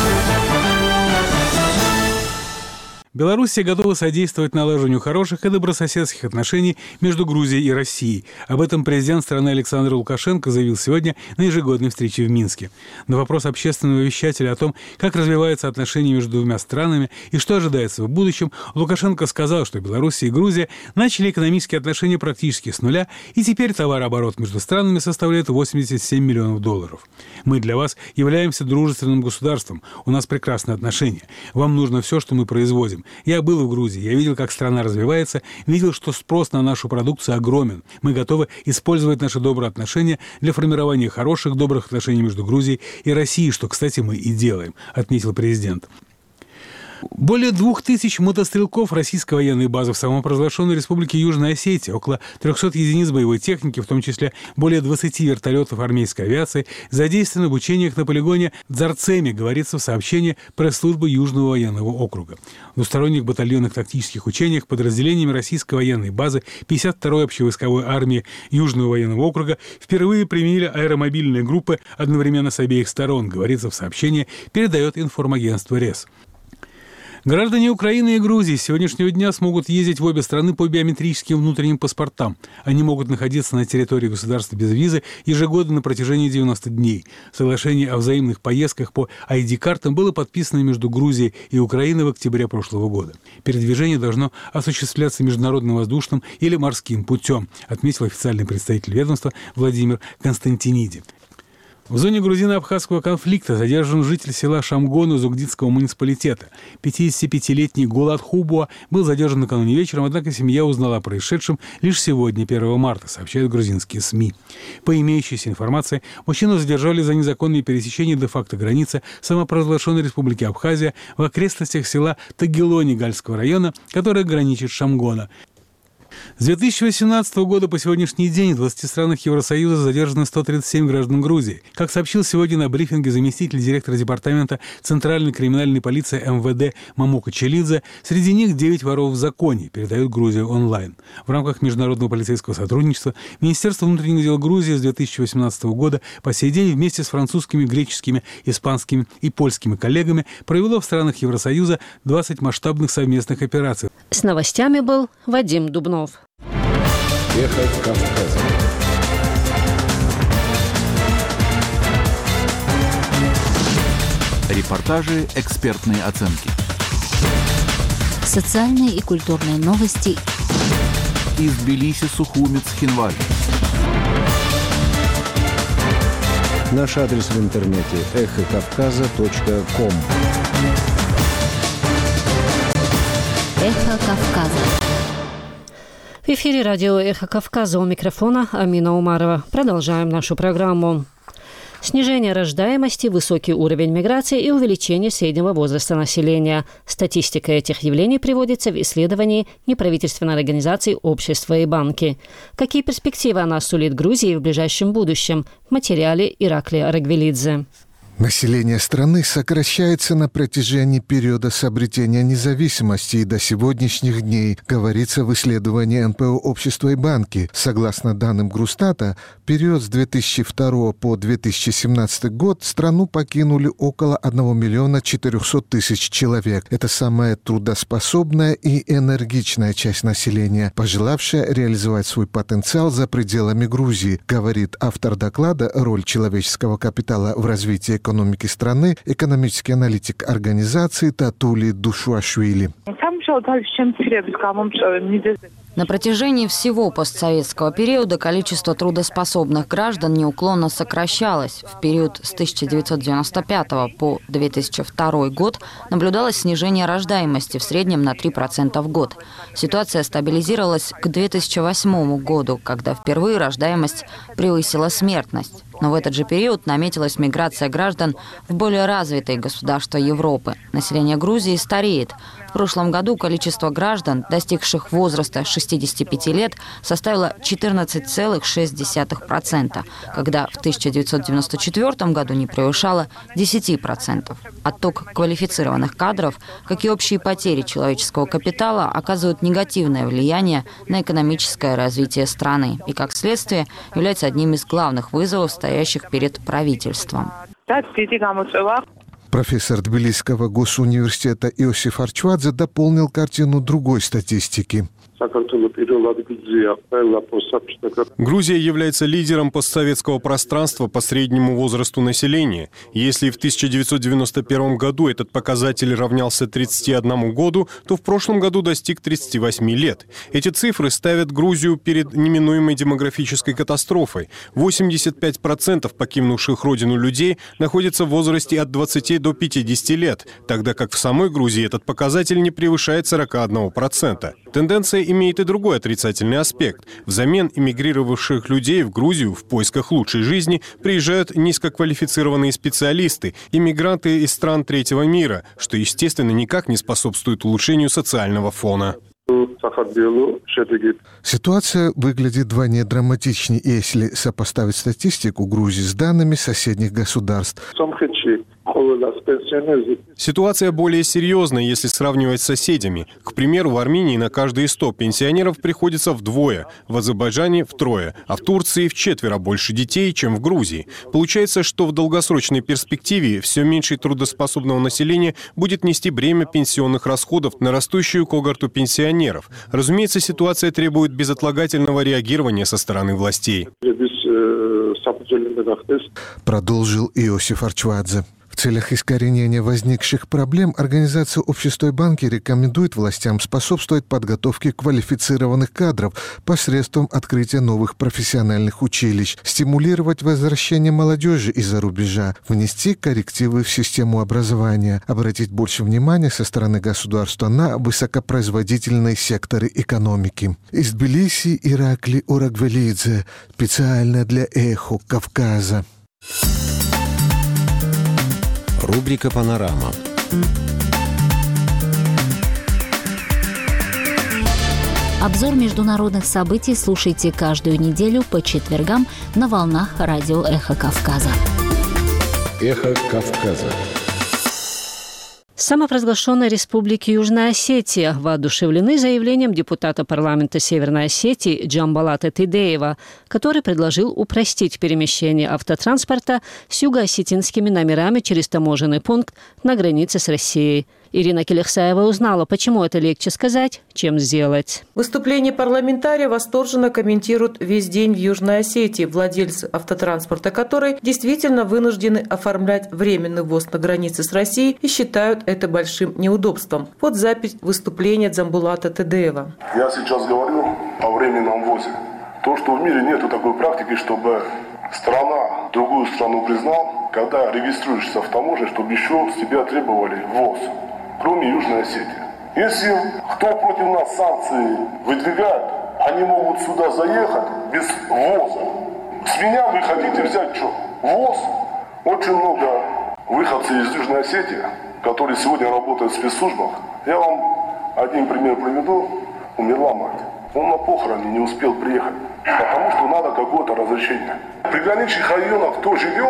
Белоруссия готова содействовать налаживанию хороших и добрососедских отношений между Грузией и Россией. Об этом президент страны Александр Лукашенко заявил сегодня на ежегодной встрече в Минске. На вопрос общественного вещателя о том, как развиваются отношения между двумя странами и что ожидается в будущем, Лукашенко сказал, что Белоруссия и Грузия начали экономические отношения практически с нуля, и теперь товарооборот между странами составляет $87 миллионов. Мы для вас являемся дружественным государством, у нас прекрасные отношения. Вам нужно все, что мы производим. Я был в Грузии, я видел, как страна развивается, видел, что спрос на нашу продукцию огромен. Мы готовы использовать наши добрые отношения для формирования хороших, добрых отношений между Грузией и Россией, что, кстати, мы и делаем, отметил президент. Более 2000 мотострелков российской военной базы в самопровозглашенной республике Южная Осетия, около 300 единиц боевой техники, в том числе более 20 вертолетов армейской авиации, задействованы в учениях на полигоне Дзарцеми, говорится в сообщении пресс-службы Южного военного округа. В двусторонних батальонных тактических учениях подразделениями российской военной базы 52-й общевойсковой армии Южного военного округа впервые применили аэромобильные группы одновременно с обеих сторон, говорится в сообщении, передает информагентство РЕС. Граждане Украины и Грузии с сегодняшнего дня смогут ездить в обе страны по биометрическим внутренним паспортам. Они могут находиться на территории государства без визы ежегодно на протяжении 90 дней. Соглашение о взаимных поездках по ID-картам было подписано между Грузией и Украиной в октябре прошлого года. Передвижение должно осуществляться международным воздушным или морским путем, отметил официальный представитель ведомства Владимир Константиниди. В зоне грузино-абхазского конфликта задержан житель села Шамгону Зугдитского муниципалитета. 55-летний Гулат Хубуа был задержан накануне вечером, однако семья узнала о происшедшем лишь сегодня, 1 марта, сообщают грузинские СМИ. По имеющейся информации, мужчину задержали за незаконное пересечение де-факто границы самопровозглашенной республики Абхазия в окрестностях села Тагилони Гальского района, которое граничит с Шамгона. С 2018 года по сегодняшний день в 20 странах Евросоюза задержаны 137 граждан Грузии. Как сообщил сегодня на брифинге заместитель директора департамента Центральной криминальной полиции МВД Мамука Челидзе, среди них 9 воров в законе, передает Грузия онлайн. В рамках международного полицейского сотрудничества Министерство внутренних дел Грузии с 2018 года по сей день вместе с французскими, греческими, испанскими и польскими коллегами провело в странах Евросоюза 20 масштабных совместных операций. С новостями был Вадим Дубнов. Эхо Кавказа. Репортажи, экспертные оценки. Социальные и культурные новости. Из Тбилиси, Сухуми, Цхинвале. Наш адрес в интернете эхокавказа.ком. Эхо Кавказа. В эфире радио «Эхо Кавказа», у микрофона Амина Умарова. Продолжаем нашу программу. Снижение рождаемости, высокий уровень миграции и увеличение среднего возраста населения. Статистика этих явлений приводится в исследовании неправительственной организации «Общество и банки». Какие перспективы она сулит Грузии в ближайшем будущем? В материале Ираклия Арагвелидзе. Население страны сокращается на протяжении периода с обретения независимости и до сегодняшних дней, говорится в исследовании НПО «Общество и банки». Согласно данным Грустата, в период с 2002 по 2017 год страну покинули около 1 400 000 человек. Это самая трудоспособная и энергичная часть населения, пожелавшая реализовать свой потенциал за пределами Грузии, говорит автор доклада «Роль человеческого капитала в развитии экономики страны», экономический аналитик организации Татули Душуашвили. На протяжении всего постсоветского периода количество трудоспособных граждан неуклонно сокращалось. В период с 1995 по 2002 год наблюдалось снижение рождаемости в среднем на 3% в год. Ситуация стабилизировалась к 2008 году, когда впервые рождаемость превысила смертность. Но в этот же период наметилась миграция граждан в более развитые государства Европы. Население Грузии стареет. В прошлом году количество граждан, достигших возраста 65 лет, составило 14,6%, когда в 1994 году не превышало 10%. Отток квалифицированных кадров, как и общие потери человеческого капитала, оказывают негативное влияние на экономическое развитие страны и, как следствие, является одним из главных вызовов, стоящих перед правительством. Профессор Тбилисского госуниверситета Иосиф Арчвадзе дополнил картину другой статистики. Грузия является лидером постсоветского пространства по среднему возрасту населения. Если в 1991 году этот показатель равнялся 31 году, то в прошлом году достиг 38 лет. Эти цифры ставят Грузию перед неминуемой демографической катастрофой. 85% покинувших родину людей находятся в возрасте от 20 до 50 лет, тогда как в самой Грузии этот показатель не превышает 41%. Тенденция имеет и другой отрицательный аспект. Взамен эмигрировавших людей в Грузию в поисках лучшей жизни приезжают низкоквалифицированные специалисты, иммигранты из стран третьего мира, что, естественно, никак не способствует улучшению социального фона. Ситуация выглядит вдвойне драматичнее, если сопоставить статистику Грузии с данными соседних государств. Ситуация более серьезная, если сравнивать с соседями. К примеру, в Армении на каждые 100 пенсионеров приходится вдвое, в Азербайджане втрое, а в Турции вчетверо больше детей, чем в Грузии. Получается, что в долгосрочной перспективе все меньше трудоспособного населения будет нести бремя пенсионных расходов на растущую когорту пенсионеров. Разумеется, ситуация требует безотлагательного реагирования со стороны властей. Продолжил Иосиф Арчвадзе. В целях искоренения возникших проблем Организация «Общество и банки» рекомендует властям способствовать подготовке квалифицированных кадров посредством открытия новых профессиональных училищ, стимулировать возвращение молодежи из-за рубежа, внести коррективы в систему образования, обратить больше внимания со стороны государства на высокопроизводительные секторы экономики. Из Тбилиси Иракли Орагвелидзе, специально для «Эхо Кавказа». Рубрика «Панорама». Обзор международных событий слушайте каждую неделю по четвергам на волнах радио «Эхо Кавказа». «Эхо Кавказа». Самопровозглашенной Республики Южная Осетия воодушевлены заявлением депутата парламента Северной Осетии Джамбалата Тидеева, который предложил упростить перемещение автотранспорта с юго-осетинскими номерами через таможенный пункт на границе с Россией. Ирина Келехсаева узнала, почему это легче сказать, чем сделать. Выступление парламентария восторженно комментируют весь день в Южной Осетии владельцы автотранспорта, которые действительно вынуждены оформлять временный ввоз на границе с Россией и считают это большим неудобством. Вот запись выступления Джамбулата Тидеева. Я сейчас говорю о временном ввозе. То, что в мире нет такой практики, чтобы страна другую страну признал, когда регистрируешься в таможне, чтобы еще с тебя требовали ввоз, кроме Южной Осетии. Если кто против нас санкции выдвигает, они могут сюда заехать без ввоза. С меня вы хотите взять что? Ввоз? Очень много выходцев из Южной Осетии, которые сегодня работают в спецслужбах. Я вам один пример приведу. Умерла мать. Он на похороны не успел приехать, потому что надо какое-то разрешение. В приграничных районах кто живет,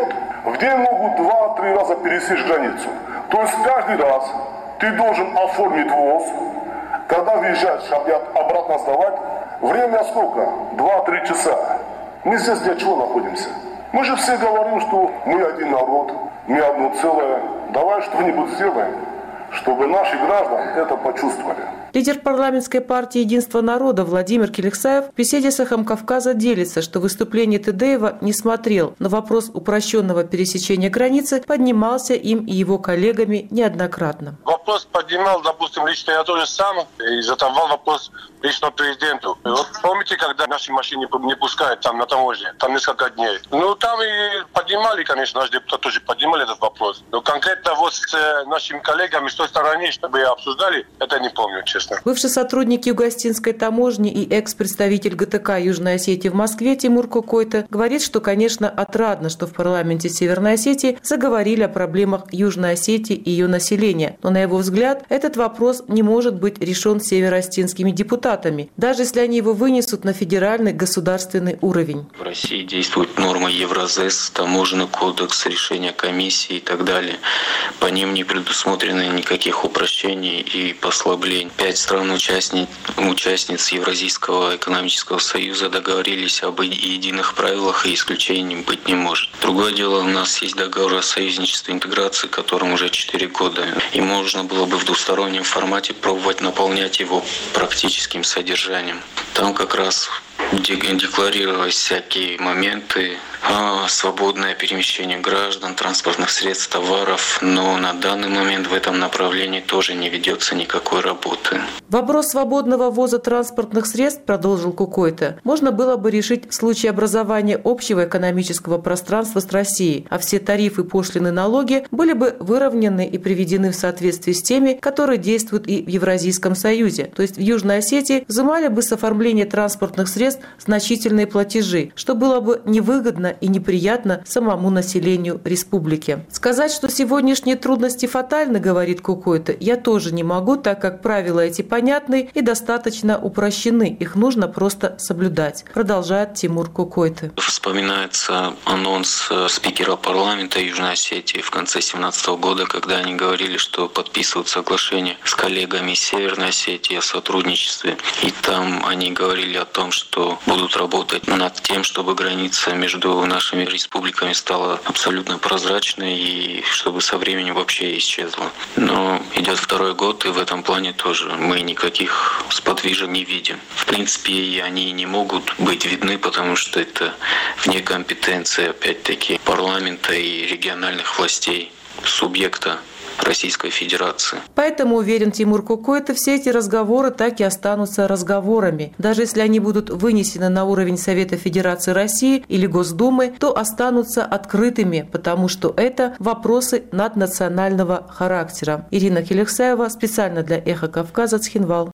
в день могут 2-3 раза пересечь границу. То есть каждый раз ты должен оформить ВОЗ, когда въезжаешь, обратно сдавать. Время сколько? 2-3 часа. Мы здесь для чего находимся? Мы же все говорим, что мы один народ, мы одно целое. Давай что-нибудь сделаем, чтобы наши граждане это почувствовали. Лидер парламентской партии «Единство народа» Владимир Келексаев в беседе с «Эхом Кавказа» делится, что выступление Тедеева не смотрел, но вопрос упрощенного пересечения границы поднимался им и его коллегами неоднократно. Вопрос поднимал, допустим, лично я тоже сам и задавал вопрос лично президенту. Вот помните, когда наши машины не пускают там на таможне, там несколько дней? Ну, там и поднимали, конечно, наш депутат тоже поднимали этот вопрос. Но конкретно вот с нашими коллегами с той стороны, чтобы обсуждали, это не помню, честно. Бывший сотрудник Юго-Остинской таможни и экс-представитель ГТК Южной Осетии в Москве Тимур Кукойто говорит, что, конечно, отрадно, что в парламенте Северной Осетии заговорили о проблемах Южной Осетии и ее населения. Но, на его взгляд, этот вопрос не может быть решен североостинскими депутатами, даже если они его вынесут на федеральный государственный уровень. В России действуют нормы Евразес, таможенный кодекс, решения комиссии и так далее. По ним не предусмотрены никаких упрощений и послаблений. 5 стран-участниц Евразийского экономического союза договорились об единых правилах, и исключений быть не может. Другое дело, у нас есть договор о союзничестве и интеграции, которому уже 4 года. И можно было бы в двустороннем формате пробовать наполнять его практическим содержанием. Там как раз декларировать всякие моменты, свободное перемещение граждан, транспортных средств, товаров, но на данный момент в этом направлении тоже не ведется никакой работы. Вопрос свободного ввоза транспортных средств, продолжил Кукойто, можно было бы решить в случае образования общего экономического пространства с Россией, а все тарифы, пошлины, налоги были бы выровнены и приведены в соответствии с теми, которые действуют и в Евразийском союзе. То есть в Южной Осетии взимали бы с оформления транспортных средств значительные платежи, что было бы невыгодно и неприятно самому населению республики. Сказать, что сегодняшние трудности фатальны, говорит Кукойто, я тоже не могу, так как правила эти понятны и достаточно упрощены. Их нужно просто соблюдать, продолжает Тимур Кукойто. Вспоминается анонс спикера парламента Южной Осетии в конце 2017 года, когда они говорили, что подписывают соглашение с коллегами из Северной Осетии о сотрудничестве. И там они говорили о том, что будут работать над тем, чтобы граница между нашими республиками стала абсолютно прозрачной и чтобы со временем вообще исчезла. Но идет 2-й год, и в этом плане тоже мы никаких сподвижек не видим. В принципе, они не могут быть видны, потому что это вне компетенции, опять-таки, парламента и региональных властей, субъекта Российской Федерации. Поэтому, уверен Тимур Кукойто, все эти разговоры так и останутся разговорами. Даже если они будут вынесены на уровень Совета Федерации России или Госдумы, то останутся открытыми, потому что это вопросы наднационального характера. Ирина Келексаева, специально для «Эхо Кавказа», Цхинвал.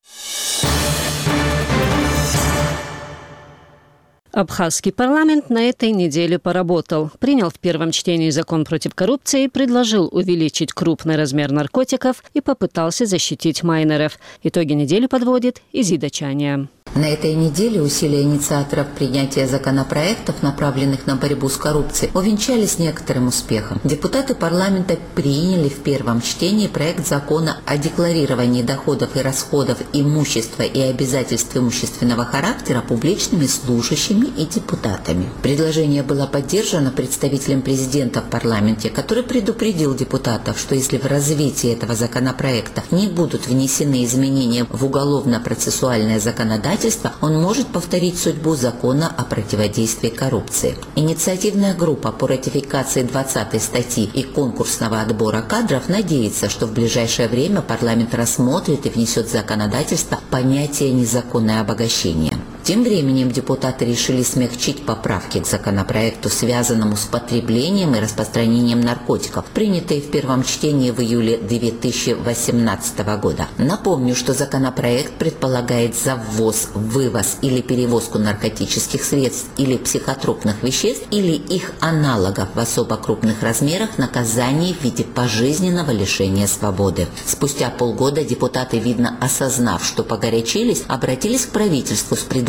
Абхазский парламент на этой неделе поработал. Принял в первом чтении закон против коррупции, предложил увеличить крупный размер наркотиков и попытался защитить майнеров. Итоги недели подводит Изида Чания. На этой неделе усилия инициаторов принятия законопроектов, направленных на борьбу с коррупцией, увенчались некоторым успехом. Депутаты парламента приняли в первом чтении проект закона о декларировании доходов и расходов имущества и обязательств имущественного характера публичными служащими и депутатами. Предложение было поддержано представителем президента в парламенте, который предупредил депутатов, что если в развитии этого законопроекта не будут внесены изменения в уголовно-процессуальное законодательство, он может повторить судьбу закона о противодействии коррупции. Инициативная группа по ратификации 20-й статьи и конкурсного отбора кадров надеется, что в ближайшее время парламент рассмотрит и внесет в законодательство понятие «незаконное обогащение». Тем временем депутаты решили смягчить поправки к законопроекту, связанному с потреблением и распространением наркотиков, принятые в первом чтении в июле 2018 года. Напомню, что законопроект предполагает за ввоз, вывоз или перевозку наркотических средств или психотропных веществ или их аналогов в особо крупных размерах наказание в виде пожизненного лишения свободы. Спустя полгода депутаты, видно осознав, что погорячились, обратились к правительству с предложением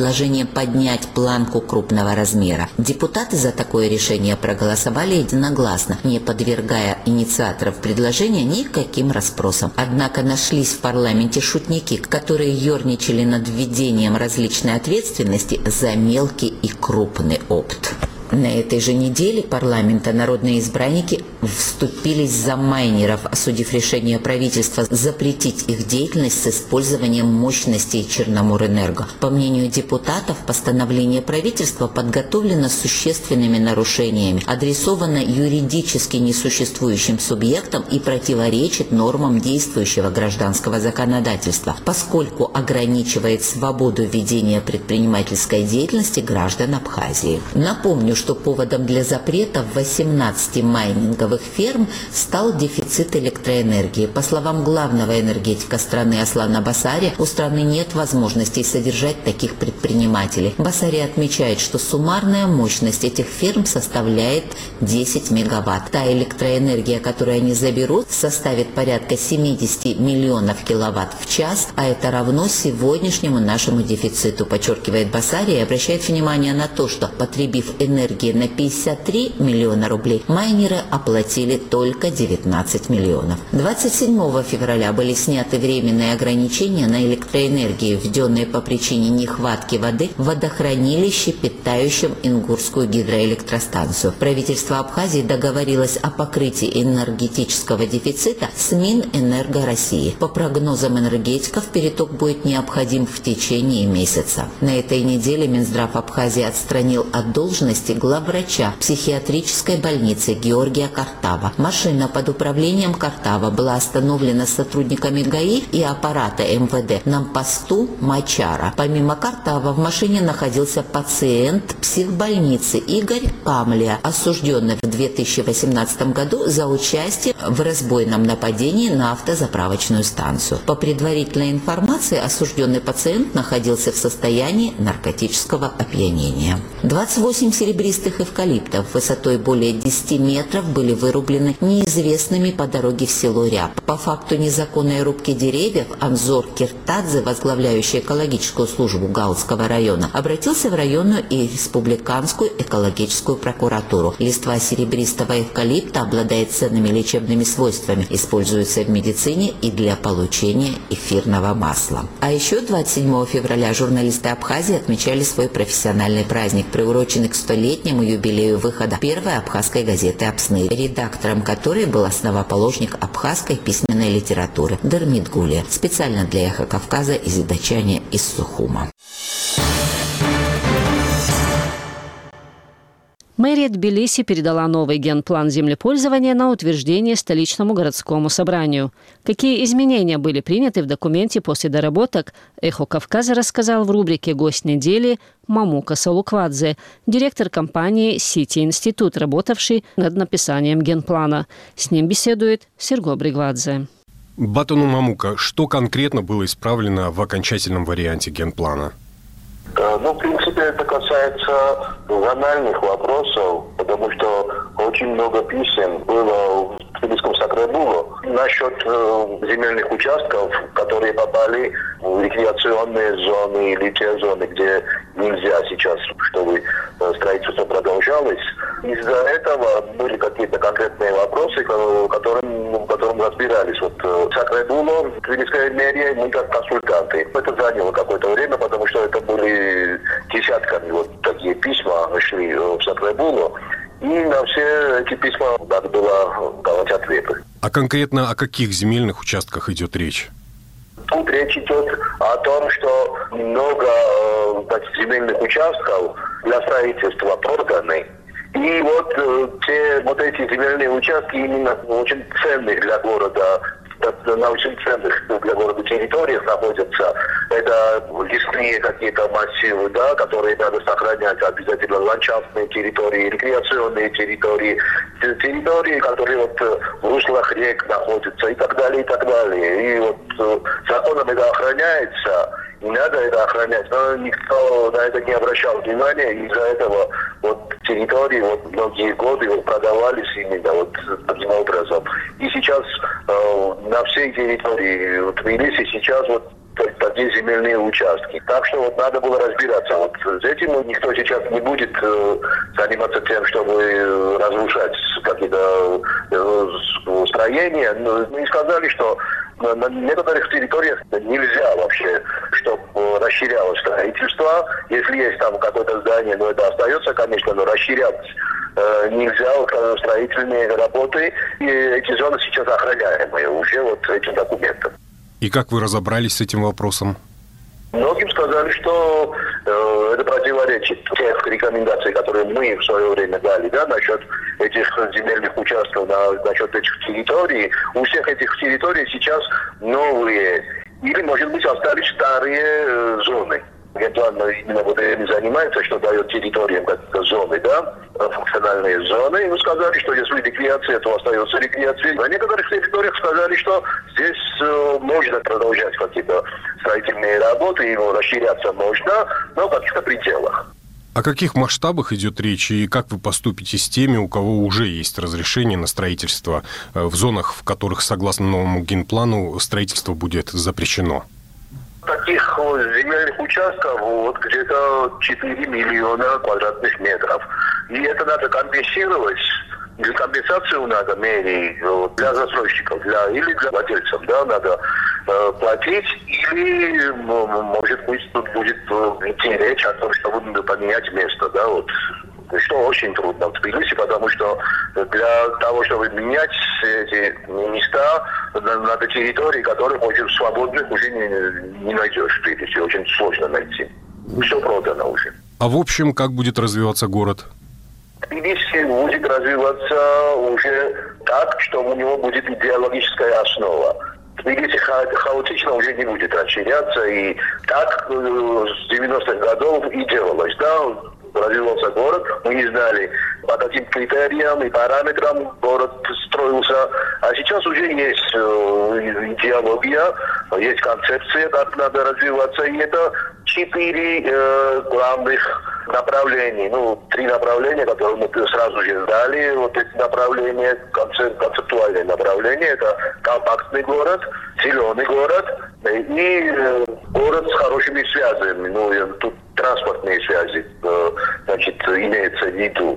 предложением поднять планку крупного размера. Депутаты за такое решение проголосовали единогласно, не подвергая инициаторов предложения никаким расспросам. Однако нашлись в парламенте шутники, которые ерничали над введением различной ответственности за мелкий и крупный опт. На этой же неделе парламента народные избранники вступились за майнеров, осудив решение правительства запретить их деятельность с использованием мощностей Черноморэнерго. По мнению депутатов, постановление правительства подготовлено с существенными нарушениями, адресовано юридически несуществующим субъектам и противоречит нормам действующего гражданского законодательства, поскольку ограничивает свободу ведения предпринимательской деятельности граждан Абхазии. Напомню, что поводом для запрета 18 майнинговых ферм стал дефицит электроэнергии. По словам главного энергетика страны Аслана Басари, у страны нет возможностей содержать таких предпринимателей. Басари отмечает, что суммарная мощность этих ферм составляет 10 мегаватт. Та электроэнергия, которую они заберут, составит порядка 70 миллионов киловатт в час, а это равно сегодняшнему нашему дефициту, подчеркивает Басари и обращает внимание на то, что, потребив энергии на 53 миллиона рублей, майнеры оплатили только 19 миллионов. 27 февраля были сняты временные ограничения на электроэнергию, введенные по причине нехватки воды в водохранилище, питающем Ингурскую гидроэлектростанцию. Правительство Абхазии договорилось о покрытии энергетического дефицита с Минэнерго России. По прогнозам энергетиков, переток будет необходим в течение месяца. На этой неделе Минздрав Абхазии отстранил от должности главврача психиатрической больницы Георгия Картава. Машина под управлением Картава была остановлена сотрудниками ГАИ и аппарата МВД на посту Мачара. Помимо Картава в машине находился пациент психбольницы Игорь Камлия, осужденный в 2018 году за участие в разбойном нападении на автозаправочную станцию. По предварительной информации, осужденный пациент находился в состоянии наркотического опьянения. 28 серебристых эвкалиптов высотой более 10 метров были вырублены неизвестными по дороге в село Ряб. По факту незаконной рубки деревьев Анзор Киртадзе, возглавляющий экологическую службу Галского района, обратился в районную и республиканскую экологическую прокуратуру. Листва серебристого эвкалипта обладает ценными лечебными свойствами, используется в медицине и для получения эфирного масла. А еще 27 февраля журналисты Абхазии отмечали свой профессиональный праздник, приуроченный к 100-летнему юбилею выхода первой абхазской газеты «Апсны», редактором которой был основоположник абхазской письменной литературы Дермит Гулия, специально для «Эхо Кавказа» из Идачани из Сухума. Мэрия Тбилиси передала новый генплан землепользования на утверждение столичному городскому собранию. Какие изменения были приняты в документе после доработок, «Эхо Кавказа» рассказал в рубрике «Гость недели» Мамука Салуквадзе, директор компании «Сити-институт», работавший над написанием генплана. С ним беседует Серго Бригвадзе. Батону Мамука, что конкретно было исправлено в окончательном варианте генплана? В принципе, это касается зональных вопросов, потому что очень много писем было в Тбилисском Сакрабулу насчет земельных участков, которые попали в рекреационные зоны или те зоны, где нельзя сейчас, чтобы строительство продолжалось. Из-за этого были какие-то конкретные вопросы, которым разбирались. Сакрабулу, Тбилисская мэрия, мы как консультанты. Это заняло какое-то время, потому что это были десятками такие письма шли в Сакрабулу. И на все эти письма надо было давать ответы. А конкретно о каких земельных участках идет речь? Тут речь идет о том, что много земельных участков для строительства проданы. И эти земельные участки именно очень ценные для города, на очень ценных для города территориях находятся. Это лесные какие-то массивы, которые надо сохранять обязательно, ландшафтные территории, рекреационные территории, которые в руслах рек находятся и так далее, и так далее. И законом это охраняется, и надо это охранять, но никто на это не обращал внимания, и из-за этого территории многие годы продавались именно таким образом. И сейчас на всей территории Тбилиси сейчас такие земельные участки. Так что вот надо было разбираться. Вот с этим никто сейчас не будет заниматься тем, чтобы разрушать какие-то строения. Мы сказали, что на некоторых территориях нельзя вообще, чтобы расширялось строительство. Если есть там какое-то здание, но это остается, конечно, но расширять нельзя, вот, строительные работы, и эти зоны сейчас охраняемые уже вот этим документом. И как вы разобрались с этим вопросом? Многим сказали, что это противоречит тех рекомендаций, которые мы в свое время дали, да, насчет этих земельных участков, насчет этих территорий. У всех этих территорий сейчас новые, или, может быть, остались старые зоны. Генплан именно вот этим занимается, что дает территориям как зоны, да, функциональные зоны. И мы сказали, что если рекреация, то остается рекреация. На некоторых территориях сказали, что здесь можно продолжать какие-то строительные работы, и расширяться можно, но в каких-то пределах. О каких масштабах идет речь, и как вы поступите с теми, у кого уже есть разрешение на строительство в зонах, в которых, согласно новому генплану, строительство будет запрещено? Таких земельных участков вот где-то 4 миллиона квадратных метров. И это надо компенсировать. Для компенсацию надо мерить для застройщиков, или для владельцев, да, надо платить, или, может быть, тут будет идти речь о том, чтобы поменять место, да, вот. Что очень трудно в Тбилиси, потому что для того, чтобы менять эти места на территории, которых очень свободных уже не найдешь в Тбилиси, очень сложно найти. Все продано уже. А в общем, как будет развиваться город? Тбилиси будет развиваться уже так, что у него будет идеологическая основа. Тбилиси хаотично уже не будет расширяться, и так с 90-х годов и делалось, да. Развивался город, мы не знали, по каким критериям и параметрам город строился. А сейчас уже есть идеология, есть концепция, как надо развиваться. И это 4 главных направлений. 3 направления, которые мы сразу же дали. Вот эти направления, концептуальные направления. Это компактный город, зеленый город и город с хорошими связями. Тут транспортные связи, значит, имеется в виду.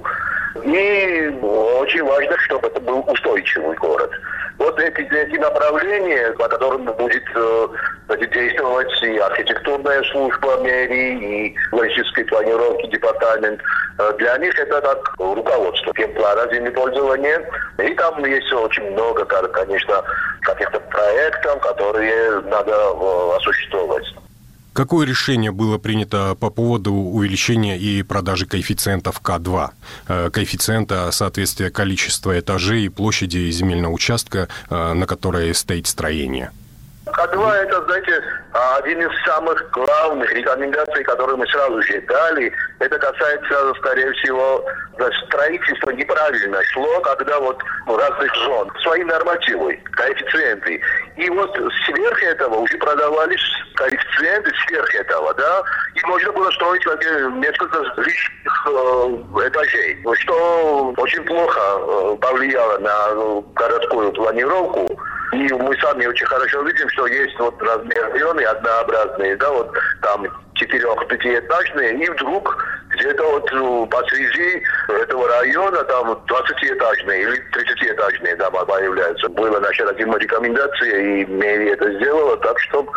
И очень важно, чтобы это был устойчивый город. Вот эти направления, по которым будет действовать и архитектурная служба мэрии, и логической планировки департамент, для них это как руководство генплана землепользования. И там есть очень много, конечно, каких-то проектов, которые надо осуществлять. Какое решение было принято по поводу увеличения и продажи коэффициентов К2? Коэффициента соответствия количества этажей и площади земельного участка, на которой стоит строение. К2 это, знаете, один из самых главных рекомендаций, которые мы сразу же дали. Это касается, скорее всего, строительства неправильно шло, когда вот разных зон, свои нормативы, коэффициенты. И вот сверх этого уже продавались коэффициенты сверх этого, да, и можно было строить несколько лишних этажей, что очень плохо повлияло на городскую планировку. И мы сами очень хорошо видим, что есть вот разные районы однообразные, да, вот там 4-5-этажные, и вдруг где-то вот посреди этого района там 20-этажные или 30-этажные дома появляются. Была наша рекомендация, и мэрия это сделала, так что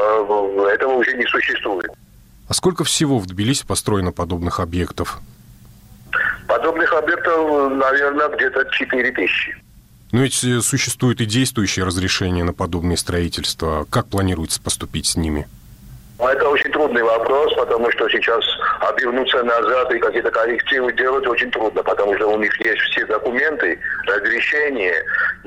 этого уже не существует. А сколько всего в Тбилиси построено подобных объектов? Подобных объектов, наверное, где-то 4000. Но ведь существует и действующее разрешение на подобное строительство. Как планируется поступить с ними? Это очень трудный вопрос, потому что сейчас обернуться назад и какие-то коррективы делать очень трудно, потому что у них есть все документы, разрешения,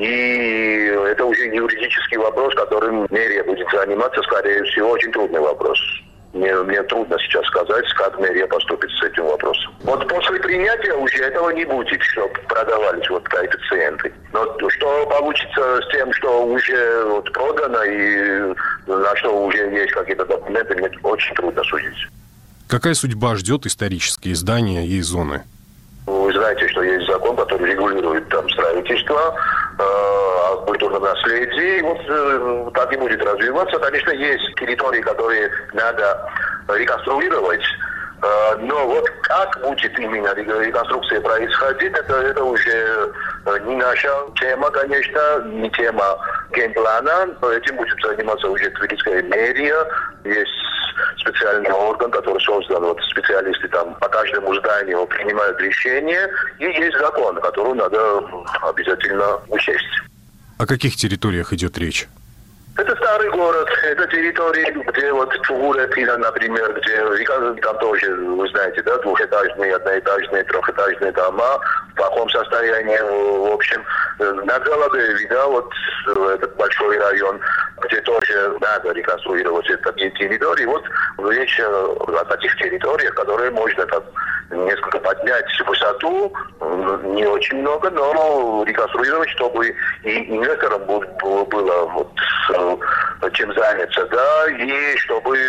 и это уже юридический вопрос, которым мэрия будет заниматься, скорее всего, очень трудный вопрос. Мне трудно сейчас сказать, как мэрия поступит с этим вопросом. Вот после принятия уже этого не будет, чтобы продавались вот коэффициенты. Но что получится с тем, что уже вот продано и на что уже есть какие-то документы, мне очень трудно судить. Какая судьба ждет исторические здания и зоны? Вы знаете, что есть закон, который регулирует там строительство, о культурном наследие. И вот так и будет развиваться. Конечно, есть территории, которые надо реконструировать. Но вот как будет именно реконструкция происходить, это уже не наша тема, конечно, не тема генплана. Этим будет заниматься уже Тверская мэрия. Есть специальный орган, который создан, вот специалисты там по каждому зданию принимают решения. И есть закон, который надо обязательно учесть. О каких территориях идет речь? Это старый город, это территория, где вот Чугуретина, например, где там тоже, вы знаете, да, двухэтажные, одноэтажные, трехэтажные дома в плохом состоянии, в общем. На Голубеве, да, вот этот большой район, где тоже надо реконструировать такие территории. Вот речь о таких территориях, которые можно так несколько поднять высоту, не очень много, но реконструировать, чтобы и инвесторам было вот чем заняться, да, и чтобы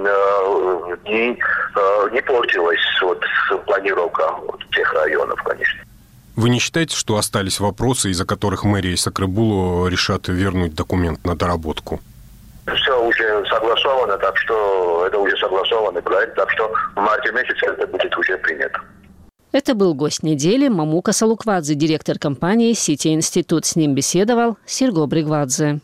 не портилась вот планировка вот тех районов, конечно. Вы не считаете, что остались вопросы, из-за которых мэрия и Сакрабулу решат вернуть документ на доработку? Все уже согласовано, так что это уже согласованный проект, так что в марте месяце это будет уже принято. Это был гость недели Мамука Салуквадзе, директор компании «Сити Институт». С ним беседовал Серго Бригвадзе.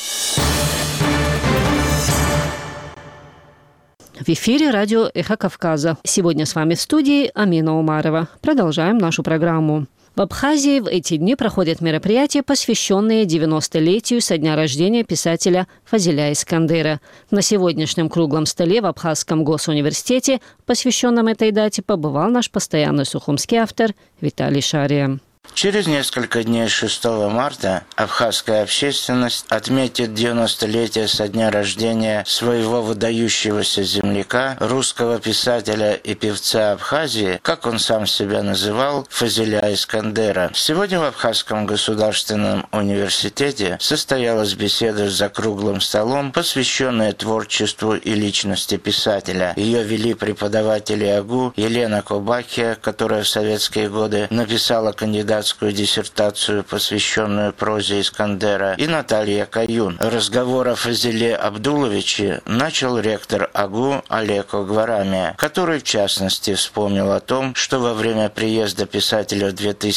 В эфире радио «Эхо Кавказа». Сегодня с вами в студии Амина Умарова. Продолжаем нашу программу. В Абхазии в эти дни проходят мероприятия, посвященные 90-летию со дня рождения писателя Фазиля Искандера. На сегодняшнем круглом столе в Абхазском госуниверситете, посвященном этой дате, побывал наш постоянный сухумский автор Виталий Шария. Через несколько дней 6 марта абхазская общественность отметит 90-летие со дня рождения своего выдающегося земляка, русского писателя и певца Абхазии, как он сам себя называл, Фазиля Искандера. Сегодня в Абхазском государственном университете состоялась беседа за круглым столом, посвященная творчеству и личности писателя. Ее вели преподаватели АГУ Елена Кобакия, которая в советские годы написала кандидатскую диссертацию, посвященную прозе Искандера, и Наталья Каюн. Разговор о Фазиле Абдуловиче начал ректор АГУ Олег Огварамия, который, в частности, вспомнил о том, что во время приезда писателя в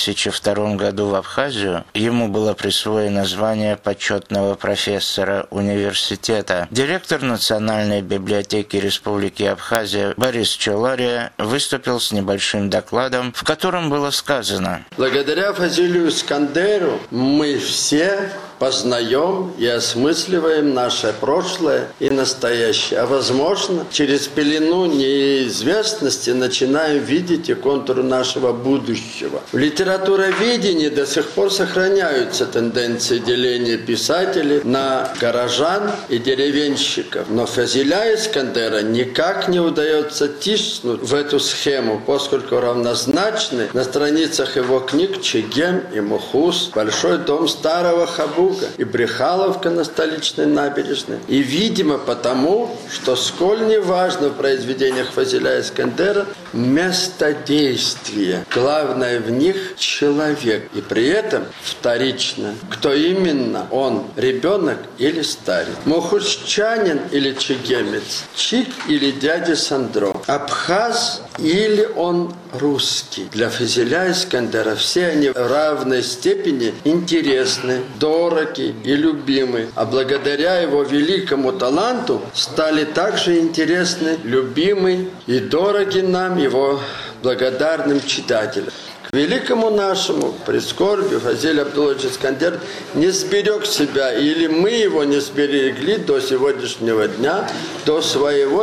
2002 году в Абхазию ему было присвоено звание почетного профессора университета. Директор Национальной библиотеки Республики Абхазия Борис Чолария выступил с небольшим докладом, в котором было сказано: благодаря Фазилю Искандеру мы все познаем и осмысливаем наше прошлое и настоящее. А возможно, через пелену неизвестности начинаем видеть и контуры нашего будущего. В литературоведении до сих пор сохраняются тенденции деления писателей на горожан и деревенщиков. Но Фазиля Искандера никак не удается тиснуть в эту схему, поскольку равнозначны на страницах его книг Чегем и Мухус, Большой дом старого Хабуга и Брехаловка на столичной набережной. И, видимо, потому, что сколь не важно в произведениях Фазиля Искандера место действия. Главное в них человек. И при этом вторично, кто именно он, ребенок или старик. Мухусчанин или чегемец, чик или дядя Сандро, абхаз или он русский. Для Фазиля Искандера все они в равной степени интересны, дороги и любимы. А благодаря его великому таланту стали также интересны, любимы и дороги нам его благодарным читателям. К великому нашему прискорбию Фазиль Абдулович Искандер не сберег себя, или мы его не сберегли до сегодняшнего дня, до своего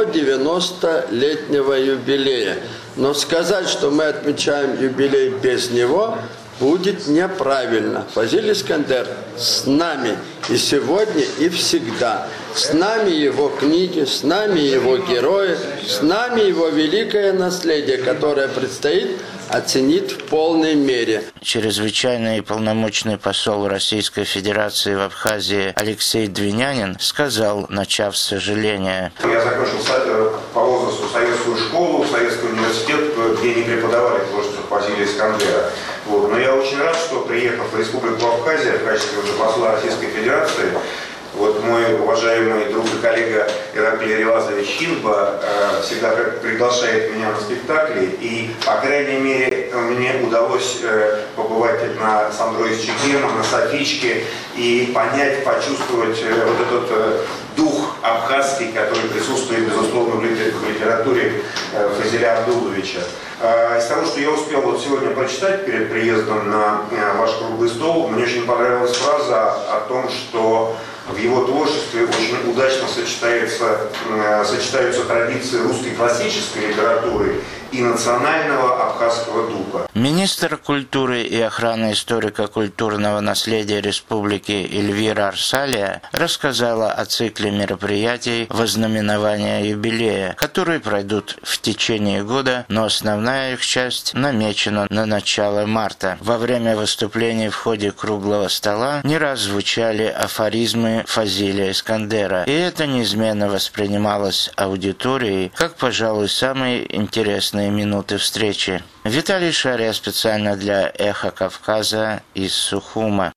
90-летнего юбилея. Но сказать, что мы отмечаем юбилей без него, будет неправильно. Фазиль Искандер с нами и сегодня, и всегда. С нами его книги, с нами его герои, с нами его великое наследие, которое предстоит оценить в полной мере. Чрезвычайный и полномочный посол Российской Федерации в Абхазии Алексей Двинянин сказал, начав с сожаления: я закончил по возрасту советскую школу, советский университет, где не преподавали творчество Фазилия Искандера. Вот. Но я очень рад, что, приехав в Республику Абхазия в качестве уже посла Российской Федерации, вот мой уважаемый друг и коллега Ираклий Ревазович Хинба всегда приглашает меня на спектакли, и, по крайней мере, мне удалось побывать на Сандроис Чегема, на Софичке, и понять, почувствовать вот этот дух абхазский, который присутствует, безусловно, в литературе Фазиля Абдуловича. Из того, что я успел вот сегодня прочитать перед приездом на ваш круглый стол, мне очень понравилась фраза о том, что в его творчестве очень удачно сочетаются традиции русской классической литературы и национального абхазского духа. Министр культуры и охраны историко-культурного наследия республики Эльвира Арсалия рассказала о цикле мероприятий вознаменования юбилея, которые пройдут в течение года, но основная их часть намечена на начало марта. Во время выступлений в ходе круглого стола не раз звучали афоризмы Фазилия Искандера, и это неизменно воспринималось аудиторией как, пожалуй, самые интересные минуты встречи. Виталий Шария специально для «Эхо Кавказа» из Сухума.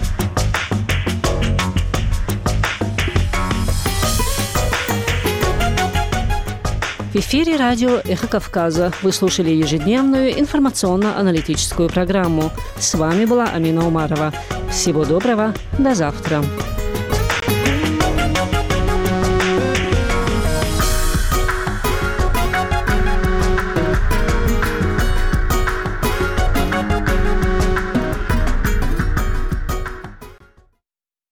В эфире радио «Эхо Кавказа». Вы слушали ежедневную информационно-аналитическую программу. С вами была Амина Умарова. Всего доброго. До завтра.